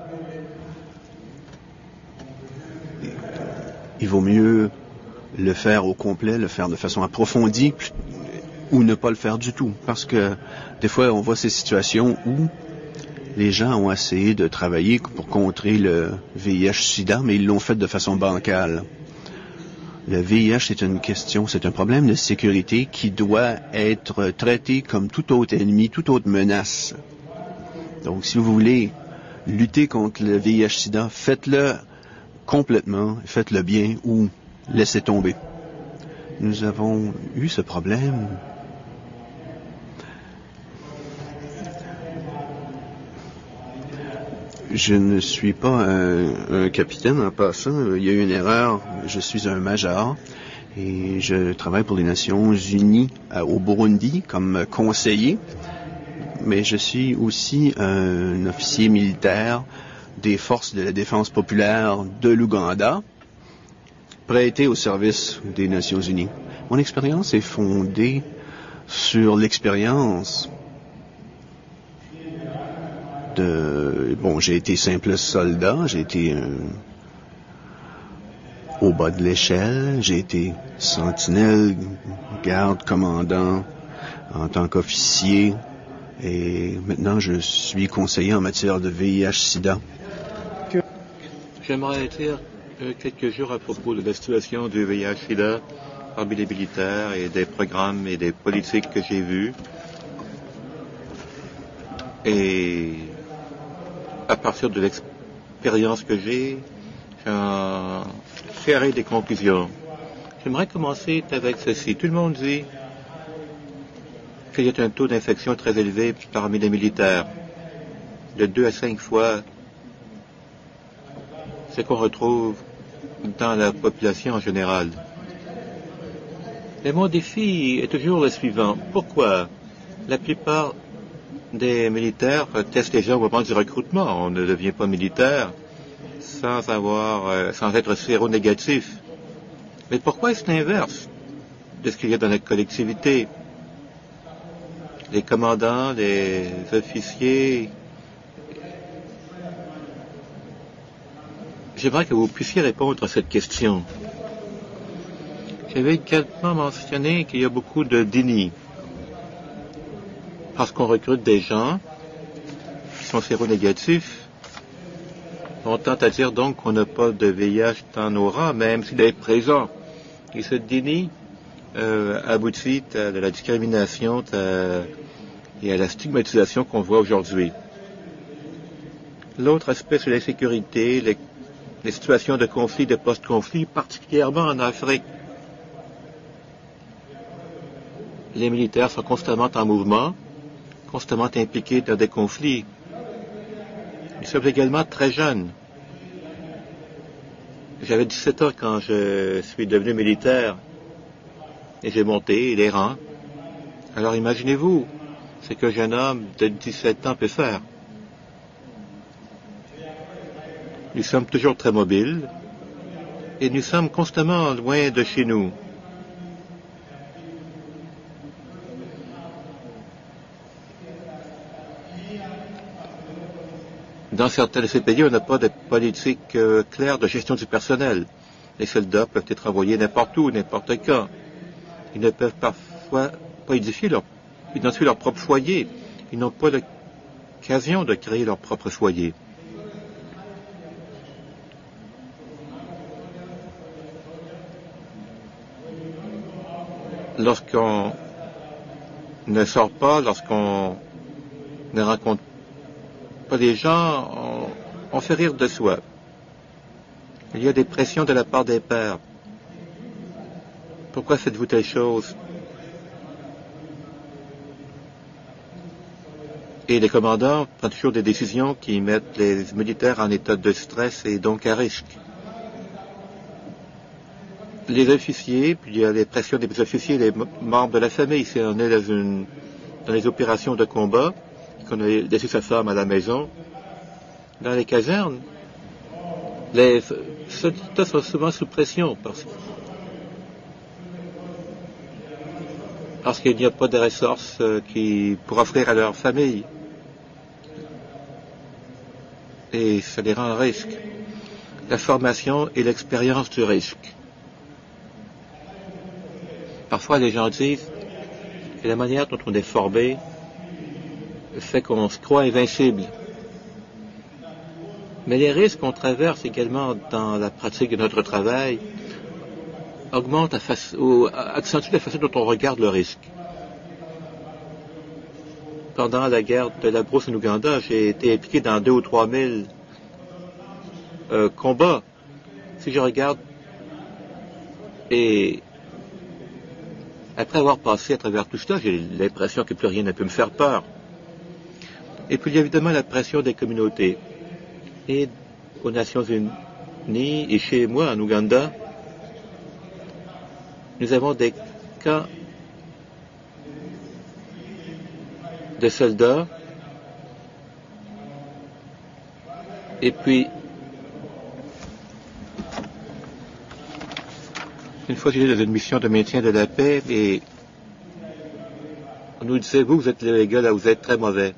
il vaut mieux le faire au complet, le faire de façon approfondie, ou ne pas le faire du tout. Parce que des fois, on voit ces situations où les gens ont essayé de travailler pour contrer le VIH-Sida, mais ils l'ont fait de façon bancale. Le VIH, c'est un problème de sécurité qui doit être traité comme tout autre ennemi, toute autre menace. Donc, si vous voulez lutter contre le VIH-Sida, faites-le complètement, faites-le bien ou laissez tomber. Nous avons eu ce problème. Je ne suis pas un capitaine en passant. Il y a eu une erreur. Je suis un major et je travaille pour les Nations Unies au Burundi comme conseiller. Mais je suis aussi un officier militaire des forces de la défense populaire de l'Ouganda, prêté au service des Nations Unies. Mon expérience est fondée sur l'expérience j'ai été simple soldat, j'ai été au bas de l'échelle, j'ai été sentinelle, garde, commandant en tant qu'officier et maintenant je suis conseiller en matière de VIH-Sida. J'aimerais dire quelques jours à propos de la situation du VIH-Sida parmi les militaires et des programmes et des politiques que j'ai vus. Et à partir de l'expérience que j'ai, j'en ferai des conclusions. J'aimerais commencer avec ceci. Tout le monde dit qu'il y a un taux d'infection très élevé parmi les militaires, de 2 à 5 fois ce qu'on retrouve dans la population en général. Et mon défi est toujours le suivant. Pourquoi la plupart des militaires testent les gens au moment du recrutement? On ne devient pas militaire sans être séronégatif. Mais pourquoi est-ce l'inverse de ce qu'il y a dans la collectivité? Les commandants, les officiers. J'aimerais que vous puissiez répondre à cette question. J'avais également mentionné qu'il y a beaucoup de déni. Parce qu'on recrute des gens qui sont séronégatifs, on tente à dire donc qu'on n'a pas de VIH dans nos rangs, même s'il est présent. Et ce déni aboutit à de la discrimination et à la stigmatisation qu'on voit aujourd'hui. L'autre aspect, c'est la sécurité, les situations de conflit, de post-conflit, particulièrement en Afrique. Les militaires sont constamment en mouvement, constamment impliqués dans des conflits. Ils sont également très jeunes. J'avais 17 ans quand je suis devenu militaire et j'ai monté les rangs. Alors imaginez-vous ce qu'un jeune homme de 17 ans peut faire. Nous sommes toujours très mobiles et nous sommes constamment loin de chez nous. Dans certains de ces pays, on n'a pas de politique claire de gestion du personnel. Les soldats peuvent être envoyés n'importe où, n'importe quand. Ils ne peuvent parfois pas identifier leur propre foyer. Ils n'ont pas l'occasion de créer leur propre foyer. Lorsqu'on ne sort pas, lorsqu'on ne rencontre pas les gens, on fait rire de soi. Il y a des pressions de la part des pères. Pourquoi faites-vous telle chose? Et les commandants prennent toujours des décisions qui mettent les militaires en état de stress et donc à risque. Les officiers, puis il y a les pressions des officiers, les membres de la famille. Si on est dans les opérations de combat, qu'on a laissé sa femme à la maison, dans les casernes, les soldats sont souvent sous pression parce qu'il n'y a pas de ressources pour offrir à leur famille. Et ça les rend à risque. La formation et l'expérience du risque. Parfois, les gens disent que la manière dont on est formé fait qu'on se croit invincible. Mais les risques qu'on traverse également dans la pratique de notre travail augmentent accentuent la façon dont on regarde le risque. Pendant la guerre de la brousse en Ouganda, j'ai été impliqué dans 2 ou 3 000 combats. Si je regarde et après avoir passé à travers tout cela, j'ai l'impression que plus rien ne peut me faire peur. Et puis il y a évidemment la pression des communautés. Et aux Nations Unies et chez moi en Ouganda, nous avons des cas de soldats. Et puis, une fois que j'étais dans une mission de maintien de la paix, et on nous disait, vous êtes les gars là, vous êtes très mauvais.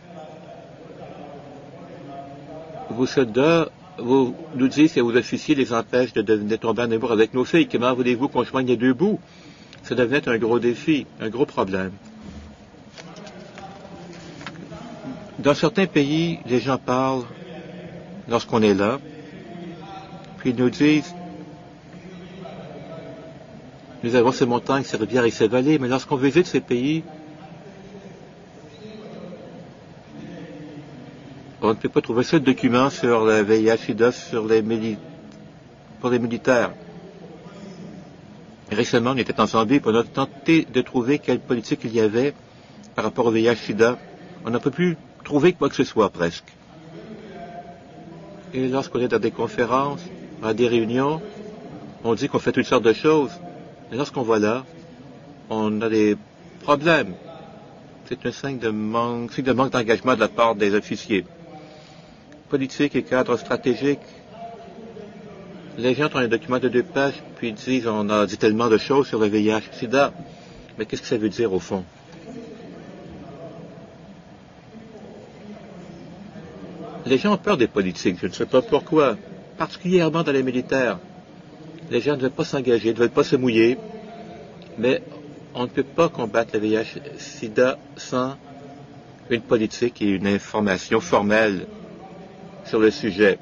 Vos soldats, vous nous dites que vos officiers les empêchent de tomber en amour avec nos filles. Comment voulez-vous qu'on joigne les deux bouts? Ça devenait un gros défi, un gros problème. Dans certains pays, les gens parlent lorsqu'on est là, puis ils nous disent, nous avons ces montagnes, ces rivières et ces vallées, mais lorsqu'on visite ces pays, on ne peut pas trouver seul document sur le VIH-Sida pour les militaires. Récemment, on était ensemble et on a tenté de trouver quelle politique il y avait par rapport au VIH-Sida. On n'a pas pu trouver quoi que ce soit, presque. Et lorsqu'on est dans des conférences, à des réunions, on dit qu'on fait toutes sortes de choses. Mais lorsqu'on va là, on a des problèmes. C'est un signe de manque d'engagement de la part des officiers. Politique et cadre stratégique. Les gens ont un document de 2 pages, puis ils disent on a dit tellement de choses sur le VIH-Sida. Mais qu'est-ce que ça veut dire au fond? Les gens ont peur des politiques, je ne sais pas pourquoi, particulièrement dans les militaires. Les gens ne veulent pas s'engager, ne veulent pas se mouiller, mais on ne peut pas combattre le VIH-Sida sans une politique et une information formelle sur le sujet.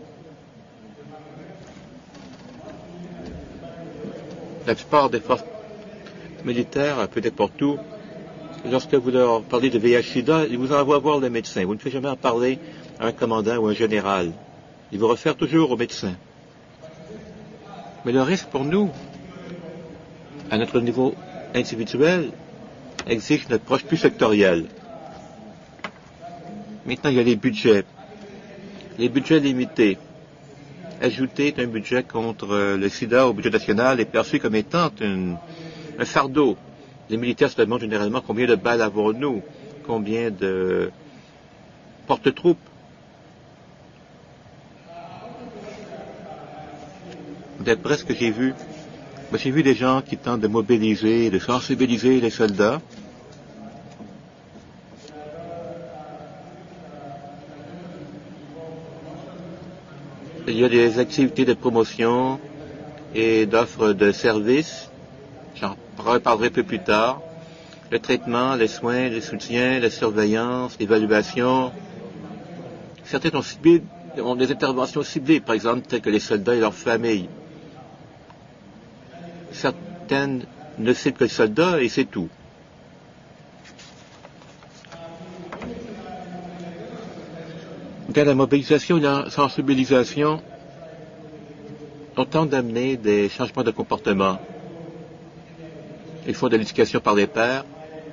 La plupart des forces militaires, un peu n'importe où, lorsque vous leur parlez de VIH-Sida, ils vous envoient voir le médecin. Vous ne faites jamais en parler à un commandant ou un général. Ils vous réfèrent toujours au médecin. Mais le risque pour nous, à notre niveau individuel, exige une approche plus sectorielle. Maintenant, il y a les budgets. Les budgets limités. Ajouter un budget contre le sida au budget national est perçu comme étant un fardeau. Les militaires se demandent généralement combien de balles avons-nous, combien de porte-troupes. D'après ce que j'ai vu, j'ai vu des gens qui tentent de mobiliser, de sensibiliser les soldats. Il y a des activités de promotion et d'offres de services. J'en reparlerai un peu plus tard. Le traitement, les soins, les soutiens, la surveillance, l'évaluation. Certains ont des interventions ciblées, par exemple, telles que les soldats et leurs familles. Certaines ne ciblent que les soldats et c'est tout. Dans la mobilisation et la sensibilisation, on tente d'amener des changements de comportement. Il faut de l'éducation par les pairs,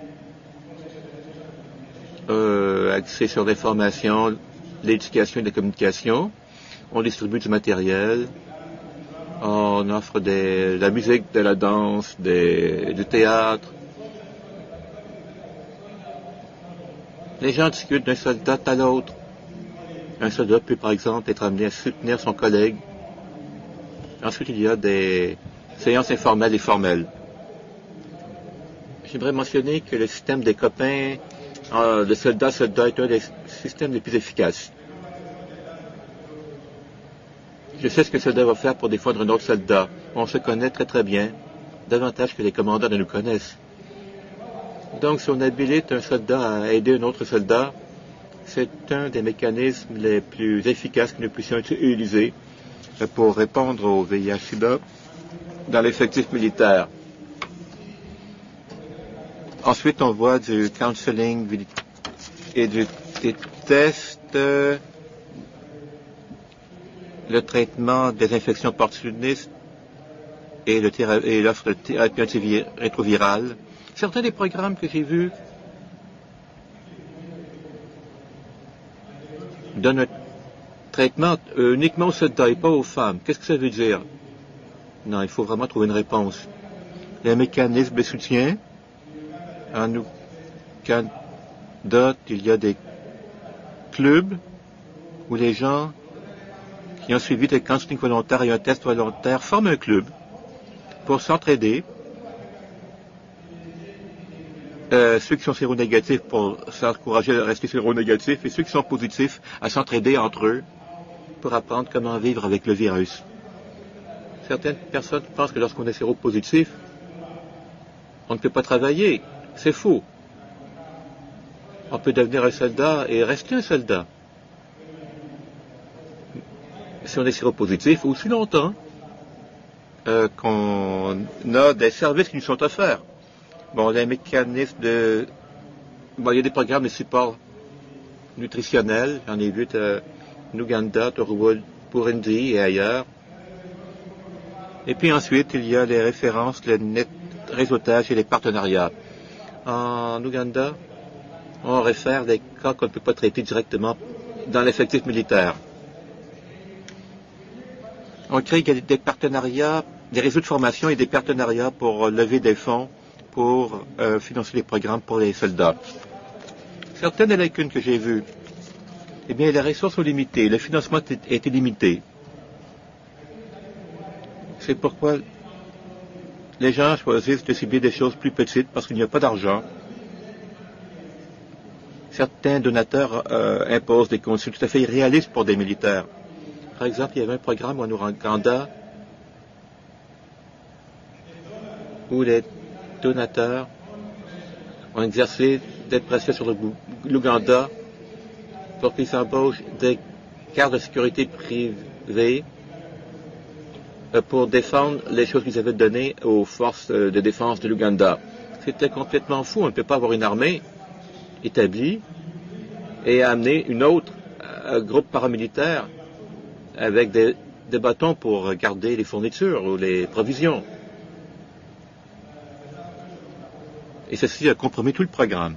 axé sur l'information, l'éducation et la communication. On distribue du matériel, on offre de la musique, de la danse, du théâtre. Les gens discutent d'un soldat à l'autre. Un soldat peut par exemple être amené à soutenir son collègue. Ensuite, il y a des séances informelles et formelles. J'aimerais mentionner que le système des copains de soldat-soldat est un des systèmes les plus efficaces. Je sais ce que le soldat va faire pour défendre un autre soldat. On se connaît très très bien, davantage que les commandants ne nous connaissent. Donc, si on habilite un soldat à aider un autre soldat, c'est un des mécanismes les plus efficaces que nous puissions utiliser pour répondre au VIH-Sida dans l'effectif militaire. Ensuite, on voit du counseling et des tests, le traitement des infections opportunistes et l'offre de thérapie antirétrovirale. Certains des programmes que j'ai vus donnent un traitement uniquement aux soldats et pas aux femmes. Qu'est-ce que ça veut dire? Non, il faut vraiment trouver une réponse. Il y a un mécanisme de soutien. En Ouganda, il y a des clubs où les gens qui ont suivi des counseling volontaires et un test volontaire forment un club pour s'entraider. Ceux qui sont séronégatifs pour s'encourager à rester séronégatifs et ceux qui sont positifs à s'entraider entre eux pour apprendre comment vivre avec le virus. Certaines personnes pensent que lorsqu'on est séropositif, on ne peut pas travailler. C'est faux. On peut devenir un soldat et rester un soldat. Si on est séropositif, aussi longtemps qu'on a des services qui nous sont offerts. Bon, les mécanismes il y a des programmes de support nutritionnel. J'en ai vu en Ouganda, Torwood, Burundi et ailleurs. Et puis ensuite, il y a les références, le réseautage et les partenariats. En Ouganda, on réfère des cas qu'on ne peut pas traiter directement dans l'effectif militaire. On crée des partenariats, des réseaux de formation et des partenariats pour lever des fonds pour financer les programmes pour les soldats. Certaines des lacunes que j'ai vues, eh bien, les ressources sont limitées, le financement est illimité. C'est pourquoi les gens choisissent de cibler des choses plus petites parce qu'il n'y a pas d'argent. Certains donateurs imposent des conditions tout à fait irréalistes pour des militaires. Par exemple, il y avait un programme en Ouganda où les donateurs ont exercé des pressions sur l'Ouganda pour qu'ils embauchent des gardes de sécurité privés pour défendre les choses qu'ils avaient données aux forces de défense de l'Ouganda. C'était complètement fou. On ne peut pas avoir une armée établie et amener une autre groupe paramilitaire avec des bâtons pour garder les fournitures ou les provisions. Et ceci a compromis tout le programme.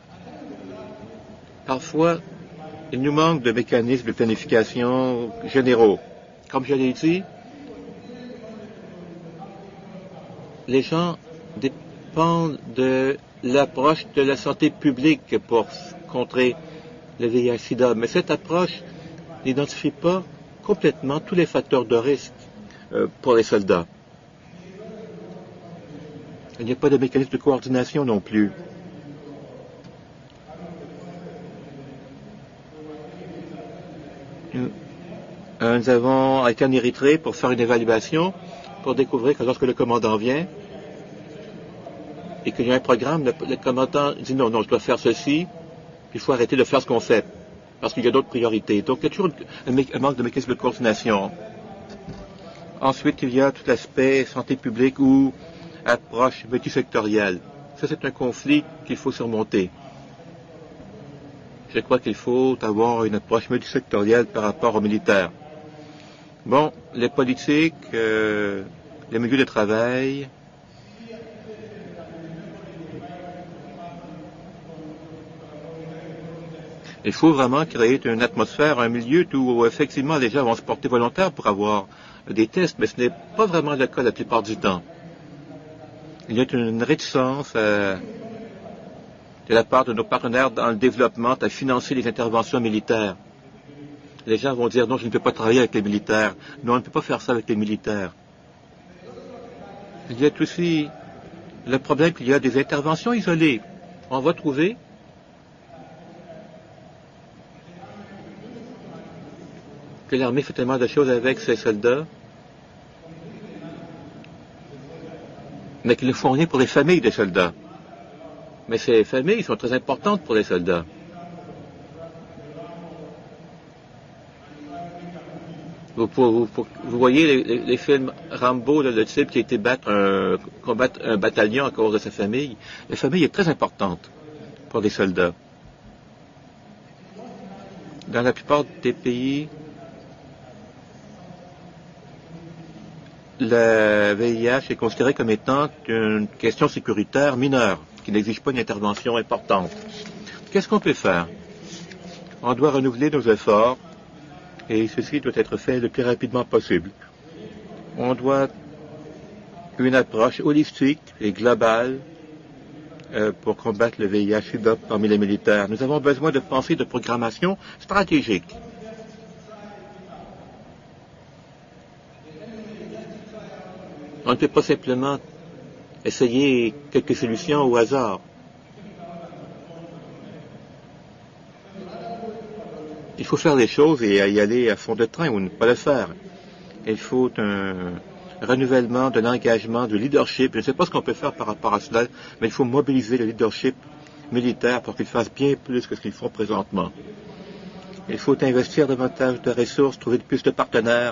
Parfois, il nous manque de mécanismes de planification généraux. Comme je l'ai dit, les gens dépend de l'approche de la santé publique pour contrer le VIH-Sida. Mais cette approche n'identifie pas complètement tous les facteurs de risque pour les soldats. Il n'y a pas de mécanisme de coordination non plus. Nous avons été en Érythrée pour faire une évaluation, pour découvrir que lorsque le commandant vient et qu'il y a un programme, le commandant dit non, je dois faire ceci, il faut arrêter de faire ce qu'on fait, parce qu'il y a d'autres priorités. Donc il y a toujours un manque de mécanisme de coordination. Ensuite, il y a tout l'aspect santé publique ou approche multisectorielle. Ça, c'est un conflit qu'il faut surmonter. Je crois qu'il faut avoir une approche multisectorielle par rapport aux militaires. Bon, les politiques, les milieux de travail, il faut vraiment créer une atmosphère, un milieu où effectivement les gens vont se porter volontaires pour avoir des tests, mais ce n'est pas vraiment le cas la plupart du temps. Il y a une réticence de la part de nos partenaires dans le développement à financer les interventions militaires. Les gens vont dire non, je ne peux pas travailler avec les militaires. Non, on ne peut pas faire ça avec les militaires. Il y a aussi le problème qu'il y a des interventions isolées. On va trouver que l'armée fait tellement de choses avec ses soldats, mais qu'ils ne font rien pour les familles des soldats. Mais ces familles sont très importantes pour les soldats. Vous voyez les films Rambo, le type qui a été combattre un bataillon à cause de sa famille. La famille est très importante pour les soldats. Dans la plupart des pays, le VIH est considéré comme étant une question sécuritaire mineure, qui n'exige pas une intervention importante. Qu'est-ce qu'on peut faire? On doit renouveler nos efforts, et ceci doit être fait le plus rapidement possible. On doit une approche holistique et globale pour combattre le VIH-Sida parmi les militaires. Nous avons besoin de pensées de programmation stratégique. On ne peut pas simplement essayer quelques solutions au hasard. Il faut faire les choses et y aller à fond de train ou ne pas le faire. Il faut un renouvellement de l'engagement, du leadership. Je ne sais pas ce qu'on peut faire par rapport à cela, mais il faut mobiliser le leadership militaire pour qu'ils fassent bien plus que ce qu'ils font présentement. Il faut investir davantage de ressources, trouver plus de partenaires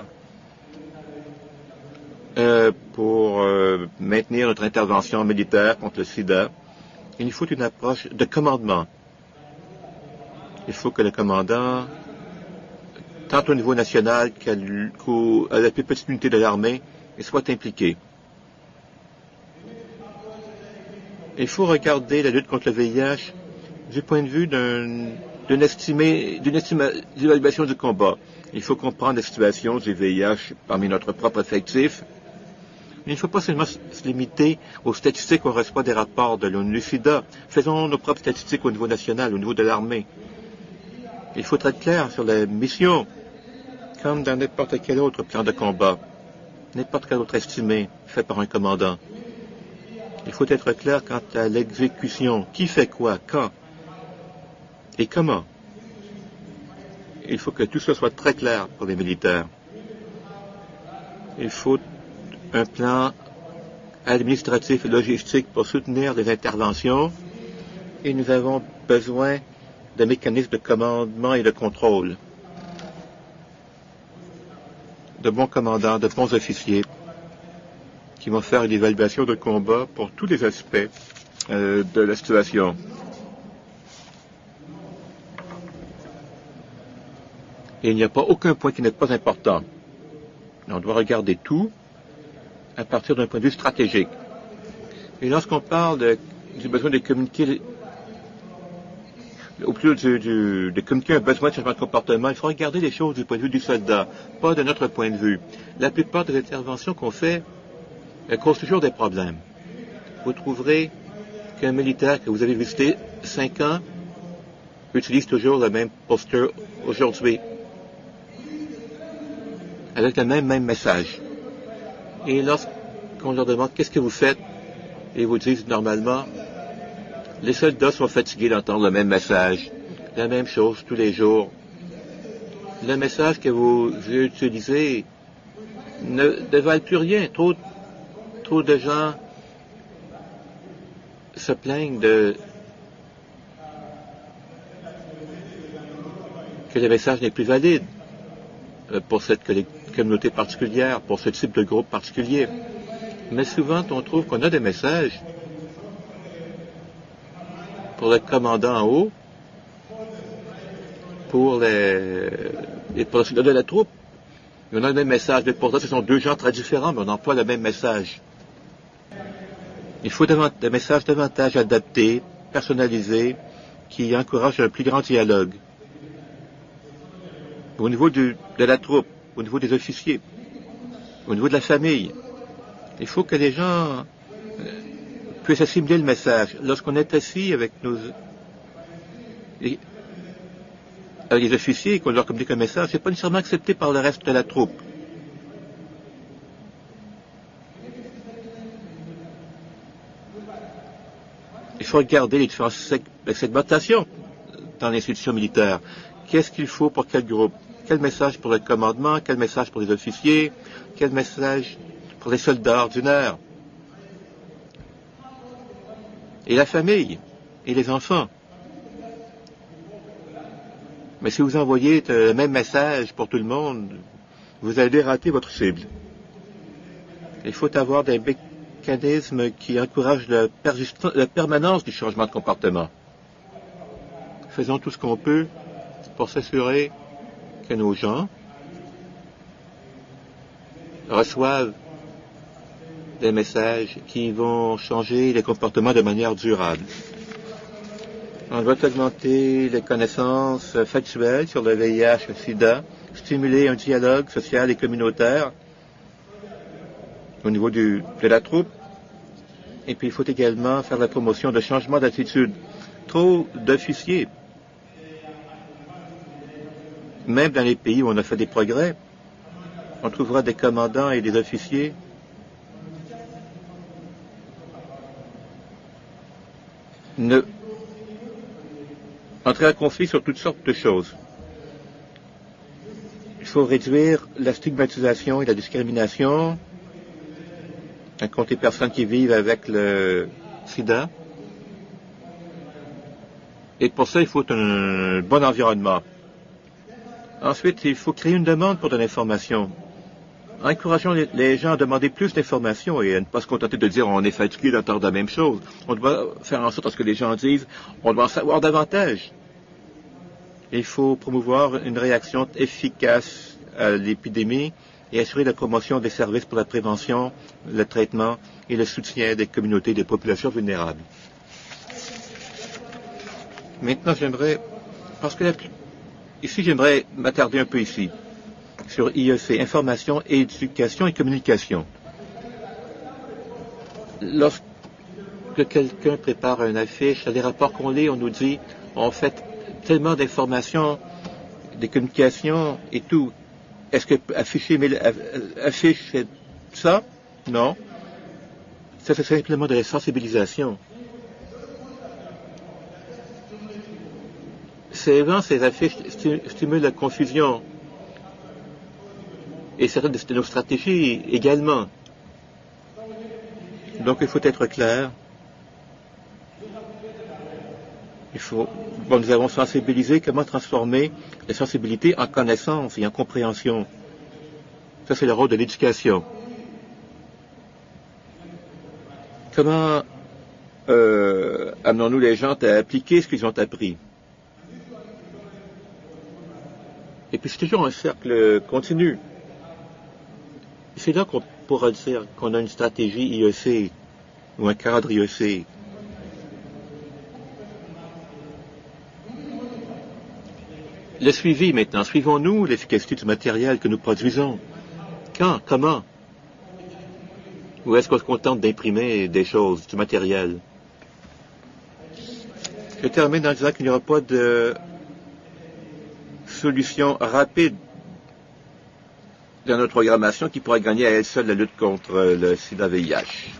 pour maintenir notre intervention militaire contre le sida. Il faut une approche de commandement. Il faut que le commandant, tant au niveau national qu'à la plus petite unité de l'armée, soit impliqué. Il faut regarder la lutte contre le VIH du point de vue d'une évaluation du combat. Il faut comprendre la situation du VIH parmi notre propre effectif. Il ne faut pas seulement se limiter aux statistiques qu'on reçoit des rapports de l'ONU-SIDA. Faisons nos propres statistiques au niveau national, au niveau de l'armée. Il faut être clair sur la mission, comme dans n'importe quel autre plan de combat, n'importe quel autre estimé fait par un commandant. Il faut être clair quant à l'exécution, qui fait quoi, quand et comment. Il faut que tout ça soit très clair pour les militaires. Il faut un plan administratif et logistique pour soutenir les interventions et nous avons besoin de mécanismes de commandement et de contrôle, de bons commandants, de bons officiers qui vont faire une évaluation de combat pour tous les aspects de la situation. Et il n'y a pas aucun point qui n'est pas important. On doit regarder tout à partir d'un point de vue stratégique. Et lorsqu'on parle du besoin de communiquer, au plus de communiquer un besoin de changement de comportement, il faut regarder les choses du point de vue du soldat, pas de notre point de vue. La plupart des interventions qu'on fait causent toujours des problèmes. vous trouverez qu'un militaire que vous avez visité 5 ans utilise toujours le même poster aujourd'hui, avec le même message. Et lorsqu'on leur demande qu'est-ce que vous faites, ils vous disent normalement, les soldats sont fatigués d'entendre le même message, la même chose tous les jours. Le message que vous utilisez ne valent plus rien. Trop de gens se plaignent que le message n'est plus valide pour cette communauté particulière, pour ce type de groupe particulier. Mais souvent, on trouve qu'on a des messages pour le commandant en haut, pour le soldat de la troupe. On a le même message, mais pourtant, ce sont deux gens très différents, mais on emploie le même message. Il faut des messages davantage adaptés, personnalisés, qui encouragent un plus grand dialogue. Au niveau de la troupe, au niveau des officiers, au niveau de la famille, il faut que les gens puissent assimiler le message. Lorsqu'on est assis avec les officiers et qu'on leur communique un message, c'est pas nécessairement accepté par le reste de la troupe. Il faut regarder les différentes segmentations dans l'institution militaire. Qu'est-ce qu'il faut pour quel groupe? Quel message pour le commandement? Quel message pour les officiers? Quel message pour les soldats ordinaires? Et la famille? Et les enfants? Mais si vous envoyez le même message pour tout le monde, vous allez rater votre cible. Il faut avoir des mécanismes qui encouragent la permanence du changement de comportement. Faisons tout ce qu'on peut pour s'assurer que nos gens reçoivent des messages qui vont changer les comportements de manière durable. On doit augmenter les connaissances factuelles sur le VIH et le SIDA, stimuler un dialogue social et communautaire au niveau de la troupe. Et puis il faut également faire la promotion de changements d'attitude. Trop d'officiers, même dans les pays où on a fait des progrès, on trouvera des commandants et des officiers entrer en conflit sur toutes sortes de choses. Il faut réduire la stigmatisation et la discrimination contre les personnes qui vivent avec le sida. Et pour ça, il faut un bon environnement. Ensuite, il faut créer une demande pour de l'information. Encourageons les gens à demander plus d'informations et à ne pas se contenter de dire on est fatigué d'entendre la même chose. On doit faire en sorte à ce que les gens disent on doit en savoir davantage. Il faut promouvoir une réaction efficace à l'épidémie et assurer la promotion des services pour la prévention, le traitement et le soutien des communautés et des populations vulnérables. Maintenant, j'aimerais m'attarder un peu ici sur IEC, information, éducation et communication. Lorsque quelqu'un prépare une affiche, dans les rapports qu'on lit, on nous dit on fait tellement d'informations, des communications et tout. Est-ce que affiche ça? Non. Ça, c'est simplement de la sensibilisation. Souvent, ces affiches stimulent la confusion. Et certaines de nos stratégies également. Donc, il faut être clair. Nous avons sensibilisé comment transformer la sensibilité en connaissance et en compréhension. Ça, c'est le rôle de l'éducation. Comment amenons-nous les gens à appliquer ce qu'ils ont appris? Et puis, c'est toujours un cercle continu. C'est là qu'on pourra dire qu'on a une stratégie IEC ou un cadre IEC. Le suivi maintenant. Suivons-nous l'efficacité du matériel que nous produisons? Quand? Comment? Ou est-ce qu'on se contente d'imprimer des choses, du matériel? Je termine en disant qu'il n'y aura pas de solution rapide dans notre programmation qui pourra gagner à elle seule la lutte contre le sida-VIH.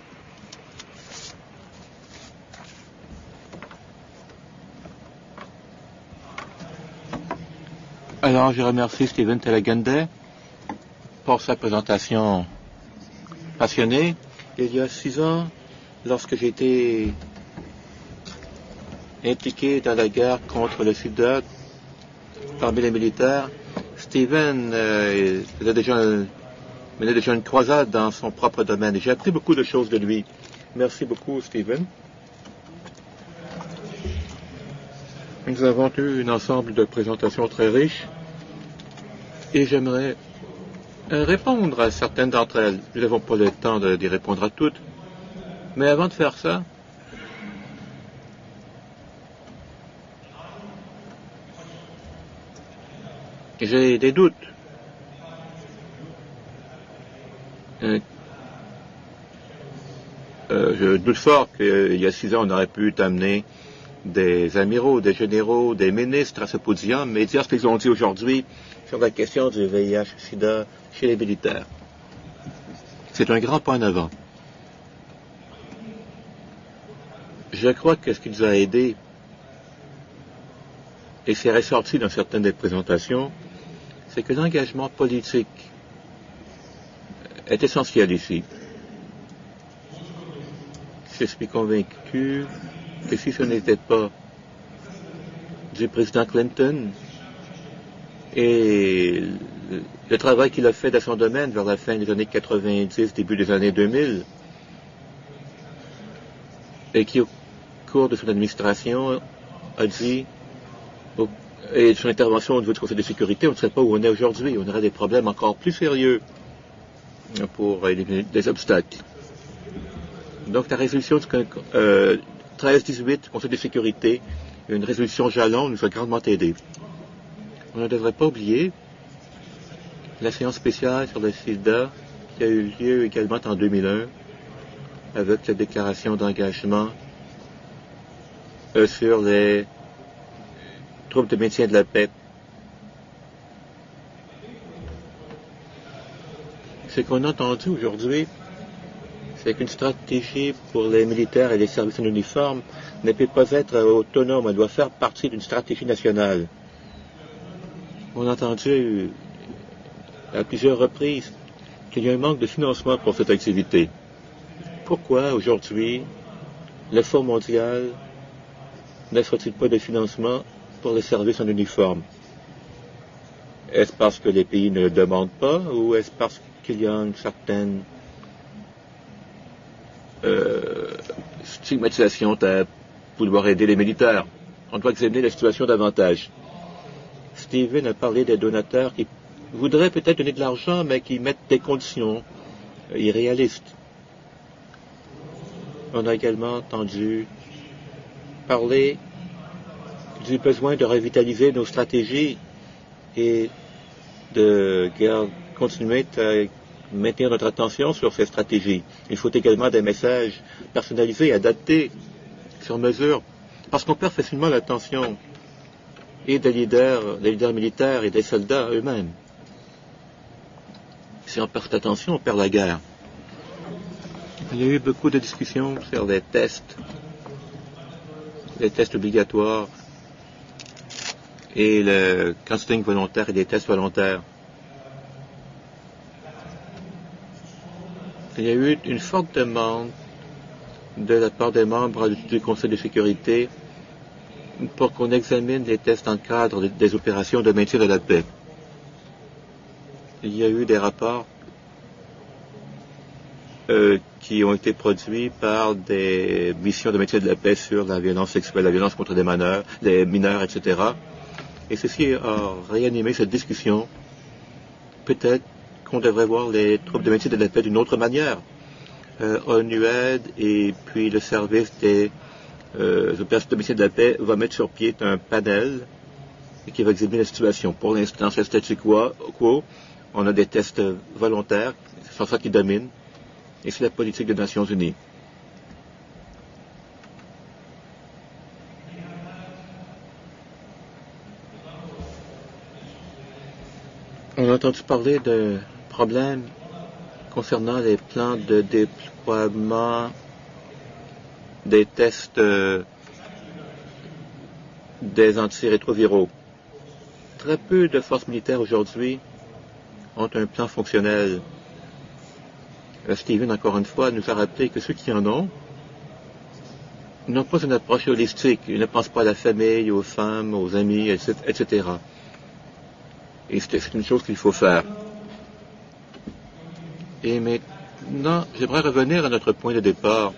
Alors, je remercie Stephen Telegunde pour sa présentation passionnée. Il y a 6 ans, lorsque j'ai été impliqué dans la guerre contre le sida parmi les militaires, Stephen menait déjà une croisade dans son propre domaine et j'ai appris beaucoup de choses de lui. Merci beaucoup, Stephen. Nous avons eu un ensemble de présentations très riches et j'aimerais répondre à certaines d'entre elles. Nous n'avons pas le temps d'y répondre à toutes, mais avant de faire ça, j'ai des doutes. Je doute fort qu'il y a 6 ans, on aurait pu amener des amiraux, des généraux, des ministres à ce podium, mais dire ce qu'ils ont dit aujourd'hui sur la question du VIH-Sida chez les militaires. C'est un grand pas en avant. Je crois que ce qui nous a aidés, et c'est ressorti dans certaines des présentations, c'est que l'engagement politique est essentiel ici. Je suis convaincu que si ce n'était pas du président Clinton et le travail qu'il a fait dans son domaine vers la fin des années 90, début des années 2000, et qui au cours de son administration a dit, et de son intervention au niveau du Conseil de sécurité, on ne serait pas où on est aujourd'hui, on aurait des problèmes encore plus sérieux pour éliminer des obstacles. Donc la résolution du 13-18 du Conseil de sécurité, une résolution jalon, nous a grandement aidés. On ne devrait pas oublier la séance spéciale sur le sida qui a eu lieu également en 2001 avec la déclaration d'engagement sur les troupes de maintien de la paix. Ce qu'on a entendu aujourd'hui, c'est qu'une stratégie pour les militaires et les services en uniforme ne peut pas être autonome, elle doit faire partie d'une stratégie nationale. On a entendu à plusieurs reprises qu'il y a un manque de financement pour cette activité. Pourquoi aujourd'hui le Fonds mondial n'offre-t-il pas de financement pour les services en uniforme? Est-ce parce que les pays ne le demandent pas ou est-ce parce qu'il y a une certaine stigmatisation à vouloir aider les militaires? On doit examiner la situation davantage. Stephen a parlé des donateurs qui voudraient peut-être donner de l'argent, mais qui mettent des conditions irréalistes. On a également entendu parler du besoin de revitaliser nos stratégies et de continuer à maintenir notre attention sur ces stratégies. Il faut également des messages personnalisés, adaptés, sur mesure, parce qu'on perd facilement l'attention et des leaders militaires et des soldats eux-mêmes. Si on perd cette attention, on perd la guerre. Il y a eu beaucoup de discussions sur les tests obligatoires et le counseling volontaire et les tests volontaires. Il y a eu une forte demande de la part des membres du Conseil de sécurité pour qu'on examine les tests dans le cadre des opérations de maintien de la paix. Il y a eu des rapports qui ont été produits par des missions de maintien de la paix sur la violence sexuelle, la violence contre les mineurs, etc. Et ceci a réanimé cette discussion. Peut-être qu'on devrait voir les troupes de maintien de la paix d'une autre manière. ONU-Aid et puis le service des opérations de maintien de la paix va mettre sur pied un panel qui va examiner la situation. Pour l'instant, c'est le statu quo. On a des tests volontaires, c'est ça qui domine. et c'est la politique des Nations Unies. On a entendu parler de problèmes concernant les plans de déploiement des tests des antirétroviraux. Très peu de forces militaires aujourd'hui ont un plan fonctionnel. Steven, encore une fois, nous a rappelé que ceux qui en ont n'ont pas une approche holistique. Ils ne pensent pas à la famille, aux femmes, aux amis, etc. Et c'est une chose qu'il faut faire. Et maintenant, j'aimerais revenir à notre point de départ.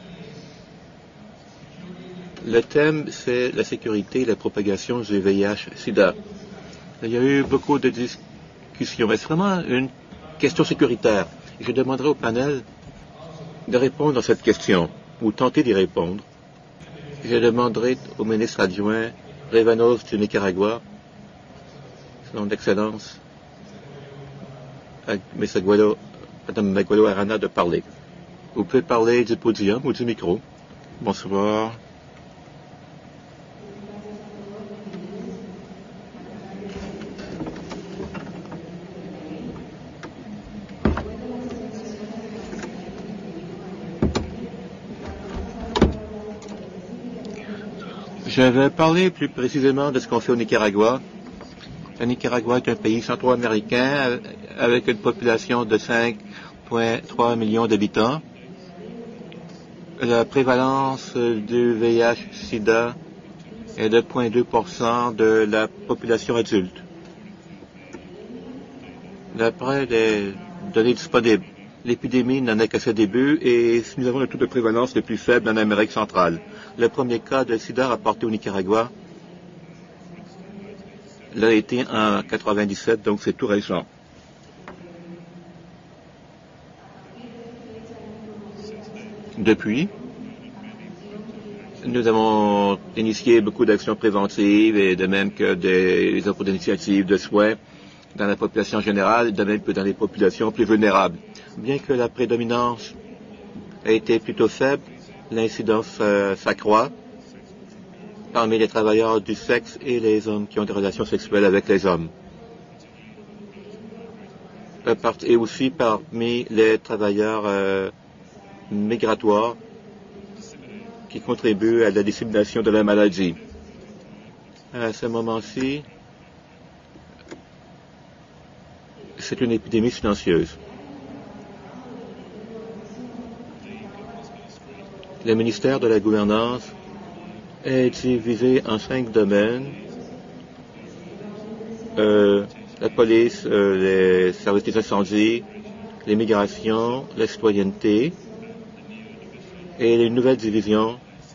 Le thème, c'est la sécurité et la propagation du VIH-Sida. Il y a eu beaucoup de discussions, mais c'est vraiment une question sécuritaire. Je demanderai au panel de répondre à cette question, ou tenter d'y répondre. Je demanderai au ministre adjoint Revanos du Nicaragua, son Excellence, à Mme Magualo Arana, de parler. Vous pouvez parler du podium ou du micro. Bonsoir. Je vais parler plus précisément de ce qu'on fait au Nicaragua. Le Nicaragua est un pays centro-américain avec une population de 5,3 millions d'habitants. La prévalence du VIH-Sida est de 0,2% de la population adulte. D'après les données disponibles, l'épidémie n'en est qu'à ses débuts et nous avons le taux de prévalence le plus faible en Amérique centrale. Le premier cas de sida rapporté au Nicaragua l'a été en 1997, donc c'est tout récent. Depuis, nous avons initié beaucoup d'actions préventives et de même que des offres d'initiatives de soins dans la population générale, de même que dans les populations plus vulnérables. Bien que la prédominance ait été plutôt faible, l'incidence s'accroît parmi les travailleurs du sexe et les hommes qui ont des relations sexuelles avec les hommes. Et aussi parmi les travailleurs migratoires qui contribuent à la dissémination de la maladie. À ce moment-ci, c'est une épidémie silencieuse. Le ministère de la Gouvernance est divisé en 5 domaines. La police, les services des incendies, les migrations, la citoyenneté et les nouvelles divisions,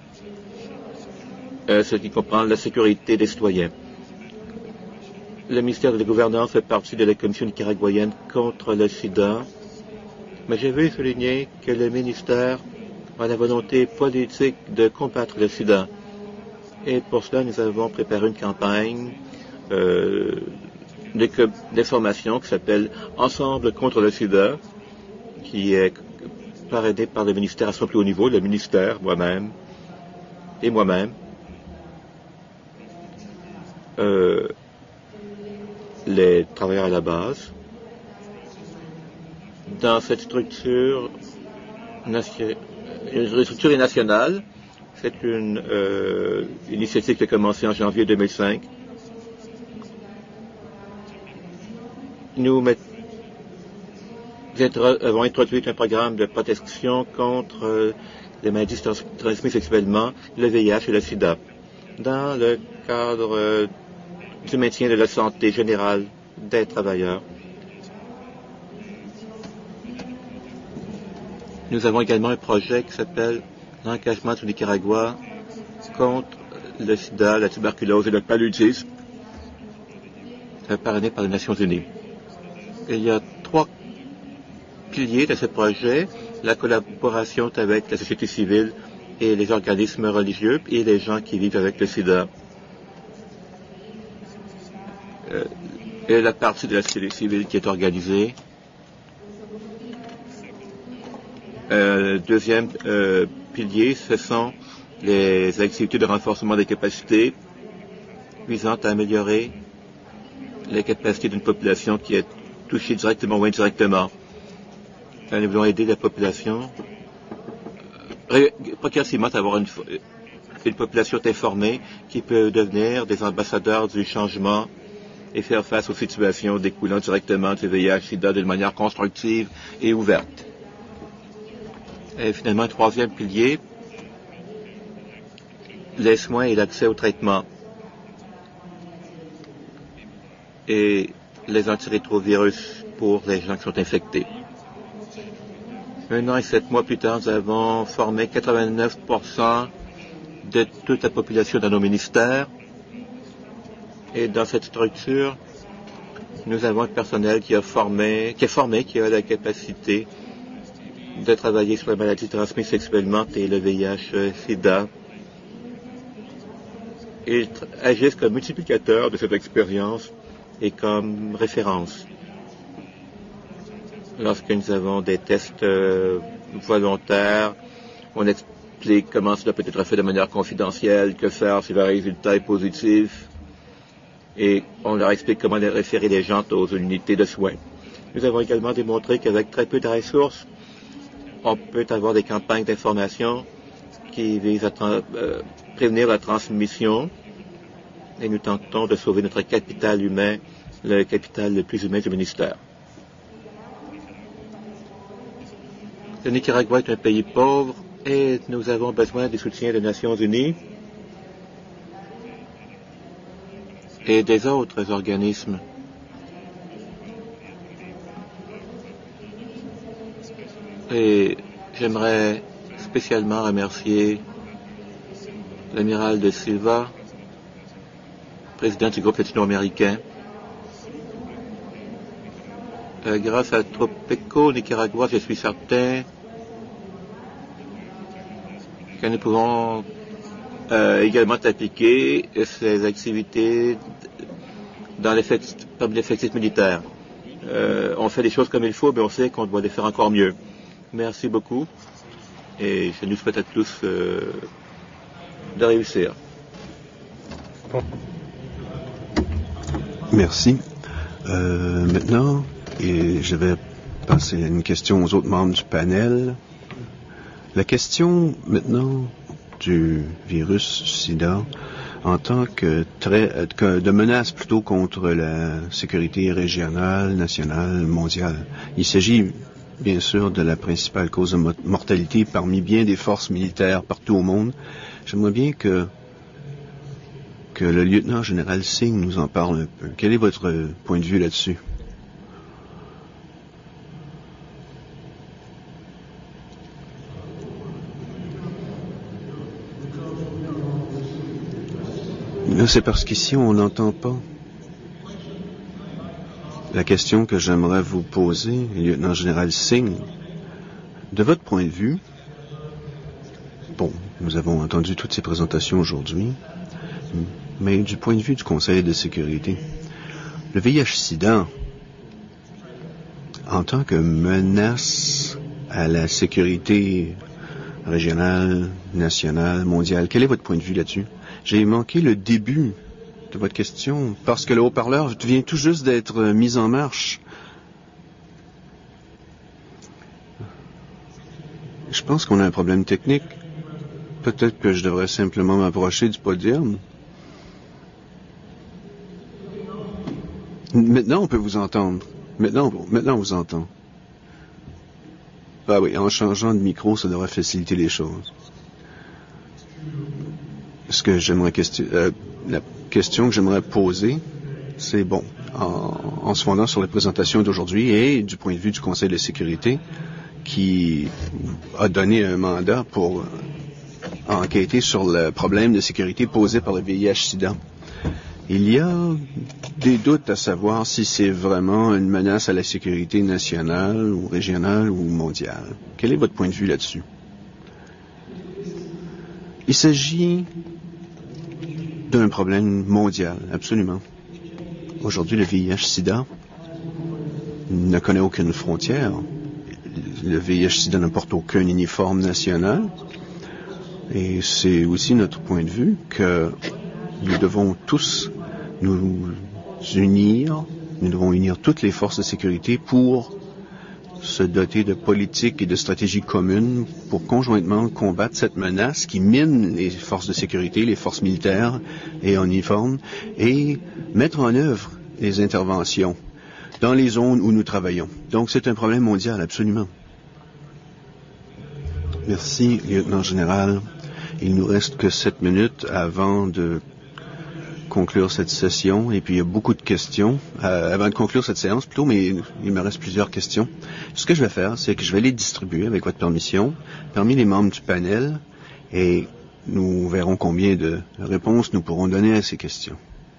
ce qui comprend la sécurité des citoyens. Le ministère de la Gouvernance fait partie de la Commission nicaraguayenne contre le sida, mais je veux souligner que le ministère a la volonté politique de combattre le sida. Et pour cela, nous avons préparé une campagne d'information qui s'appelle Ensemble contre le sida, qui est parrainée par le ministère à son plus haut niveau, le ministère, moi-même, et moi-même. Les travailleurs à la base. Dans cette structure, une structure est nationale. C'est une initiative qui a commencé en janvier 2005. Nous avons introduit un programme de protection contre les maladies transmises sexuellement, le VIH et le sida, dans le cadre du maintien de la santé générale des travailleurs. Nous avons également un projet qui s'appelle l'engagement du Nicaragua contre le sida, la tuberculose et le paludisme, parrainé par les Nations Unies. Il y a 3 piliers de ce projet, la collaboration avec la société civile et les organismes religieux et les gens qui vivent avec le sida. Et la partie de la société civile qui est organisée Deuxième pilier, ce sont les activités de renforcement des capacités visant à améliorer les capacités d'une population qui est touchée directement ou indirectement. Nous voulons aider la population progressivement à avoir une population informée qui peut devenir des ambassadeurs du changement et faire face aux situations découlant directement du VIH-Sida d'une manière constructive et ouverte. Et finalement, un troisième pilier, les soins et l'accès au traitement et les antirétrovirus pour les gens qui sont infectés. 1 an et 7 mois plus tard, nous avons formé 89% de toute la population dans nos ministères. Et dans cette structure, nous avons un personnel qui est formé, qui a la capacité de travailler sur les maladies transmises sexuellement et le VIH-Sida. Ils agissent comme multiplicateurs de cette expérience et comme référence. Lorsque nous avons des tests volontaires, on explique comment cela peut être fait de manière confidentielle, que faire si le résultat est positif, et on leur explique comment référer les gens aux unités de soins. Nous avons également démontré qu'avec très peu de ressources, on peut avoir des campagnes d'information qui visent à prévenir la transmission, et nous tentons de sauver notre capital humain, le capital le plus humain du ministère. Le Nicaragua est un pays pauvre et nous avons besoin du soutien des Nations Unies et des autres organismes. Et j'aimerais spécialement remercier l'amiral de Silva, président du groupe latino-américain. Grâce à Tropeco Nicaragua, je suis certain que nous pouvons également appliquer ces activités comme l'effectif militaire. On fait les choses comme il faut, mais on sait qu'on doit les faire encore mieux. Merci beaucoup et je nous souhaite à tous de réussir. Merci. Maintenant, je vais passer à une question aux autres membres du panel. La question maintenant du virus SIDA en tant que de menace plutôt contre la sécurité régionale, nationale, mondiale. Il s'agit bien sûr de la principale cause de mortalité parmi bien des forces militaires partout au monde. J'aimerais bien que le lieutenant-général Singh nous en parle un peu. Quel est votre point de vue là-dessus? Là, c'est parce qu'ici, on n'entend pas. La question que j'aimerais vous poser, lieutenant-général Singh, de votre point de vue, bon, nous avons entendu toutes ces présentations aujourd'hui, mais du point de vue du Conseil de sécurité, le VIH-Sida, en tant que menace à la sécurité régionale, nationale, mondiale, quel est votre point de vue là-dessus? J'ai manqué le début de votre question parce que le haut-parleur vient tout juste d'être mis en marche. Je pense qu'on a un problème technique. Peut-être que je devrais simplement m'approcher du podium. Maintenant, on peut vous entendre. Maintenant, on vous entend. Ah oui, en changeant de micro, ça devrait faciliter les choses. Ce que j'aimerais la question que j'aimerais poser, c'est bon, en se fondant sur les présentations d'aujourd'hui et du point de vue du Conseil de sécurité, qui a donné un mandat pour enquêter sur le problème de sécurité posé par le VIH-Sida. Il y a des doutes à savoir si c'est vraiment une menace à la sécurité nationale ou régionale ou mondiale. Quel est votre point de vue là-dessus? Il s'agit d'un problème mondial, absolument. Aujourd'hui, le VIH-Sida ne connaît aucune frontière. le VIH-Sida ne porte aucun uniforme national. Et c'est aussi notre point de vue que nous devons tous nous unir, nous devons unir toutes les forces de sécurité pour se doter de politiques et de stratégies communes pour conjointement combattre cette menace qui mine les forces de sécurité, les forces militaires et en uniforme, et mettre en œuvre les interventions dans les zones où nous travaillons. Donc c'est un problème mondial, absolument. Merci, lieutenant général. Il nous reste que 7 minutes avant de conclure cette session, et puis il y a beaucoup de questions. Avant de conclure cette séance, plutôt, mais il me reste plusieurs questions. Ce que je vais faire, c'est que je vais les distribuer, avec votre permission, parmi les membres du panel, et nous verrons combien de réponses nous pourrons donner à ces questions.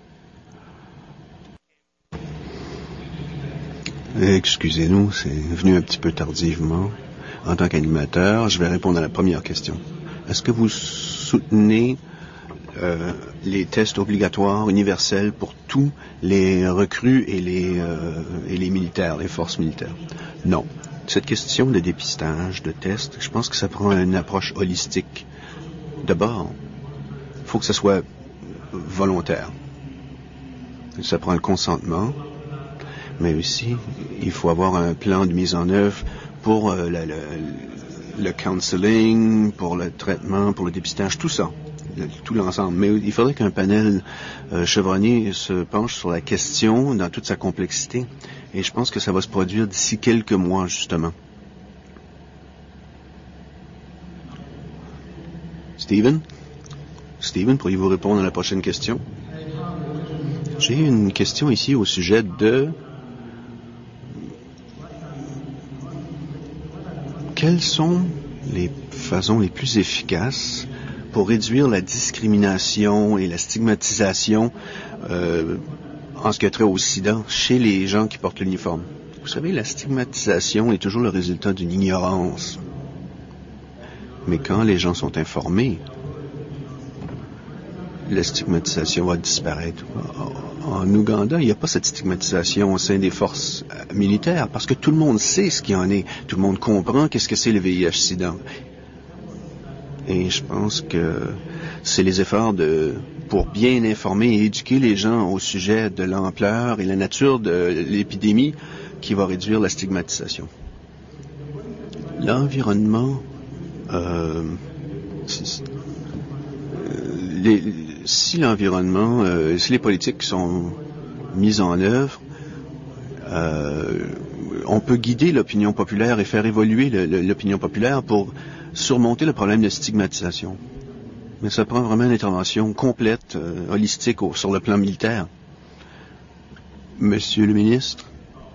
Excusez-nous, c'est venu un petit peu tardivement. En tant qu'animateur, je vais répondre à la première question. Est-ce que vous soutenez les tests obligatoires universels pour tous les recrues et les militaires, les forces militaires? Non. Cette question de dépistage, de tests, je pense que ça prend une approche holistique. D'abord, il faut que ça soit volontaire. Ça prend le consentement, mais aussi, il faut avoir un plan de mise en œuvre pour le counseling, pour le traitement, pour le dépistage, tout ça, tout l'ensemble. Mais il faudrait qu'un panel chevronné se penche sur la question dans toute sa complexité. Et je pense que ça va se produire d'ici quelques mois, justement. Steven, pourriez-vous répondre à la prochaine question? J'ai une question ici au sujet de... Quelles sont les façons les plus efficaces pour réduire la discrimination et la stigmatisation en ce qui a trait au sida chez les gens qui portent l'uniforme? Vous savez, la stigmatisation est toujours le résultat d'une ignorance. Mais quand les gens sont informés, la stigmatisation va disparaître. En Ouganda, il n'y a pas cette stigmatisation au sein des forces militaires parce que tout le monde sait ce qu'il y en est. Tout le monde comprend qu'est-ce que c'est le VIH-Sida. Et je pense que c'est les efforts pour bien informer et éduquer les gens au sujet de l'ampleur et la nature de l'épidémie qui va réduire la stigmatisation. L'environnement, si l'environnement, si les politiques sont mises en œuvre, on peut guider l'opinion populaire et faire évoluer l'opinion populaire pour surmonter le problème de stigmatisation. Mais ça prend vraiment une intervention complète, holistique sur le plan militaire. Monsieur le ministre?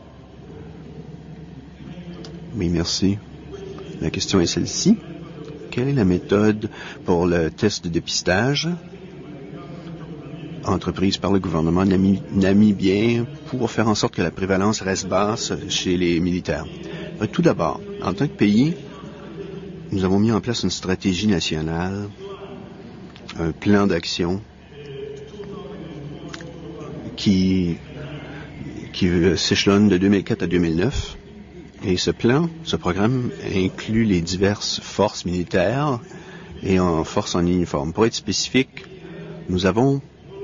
Oui, merci. La question est celle-ci. Quelle est la méthode pour le test de dépistage entreprise par le gouvernement namibien pour faire en sorte que la prévalence reste basse chez les militaires? Tout d'abord, en tant que pays, nous avons mis en place une stratégie nationale, un plan d'action qui s'échelonne de 2004 à 2009. Et ce programme inclut les diverses forces militaires et forces en uniforme. Pour être spécifique, nous avons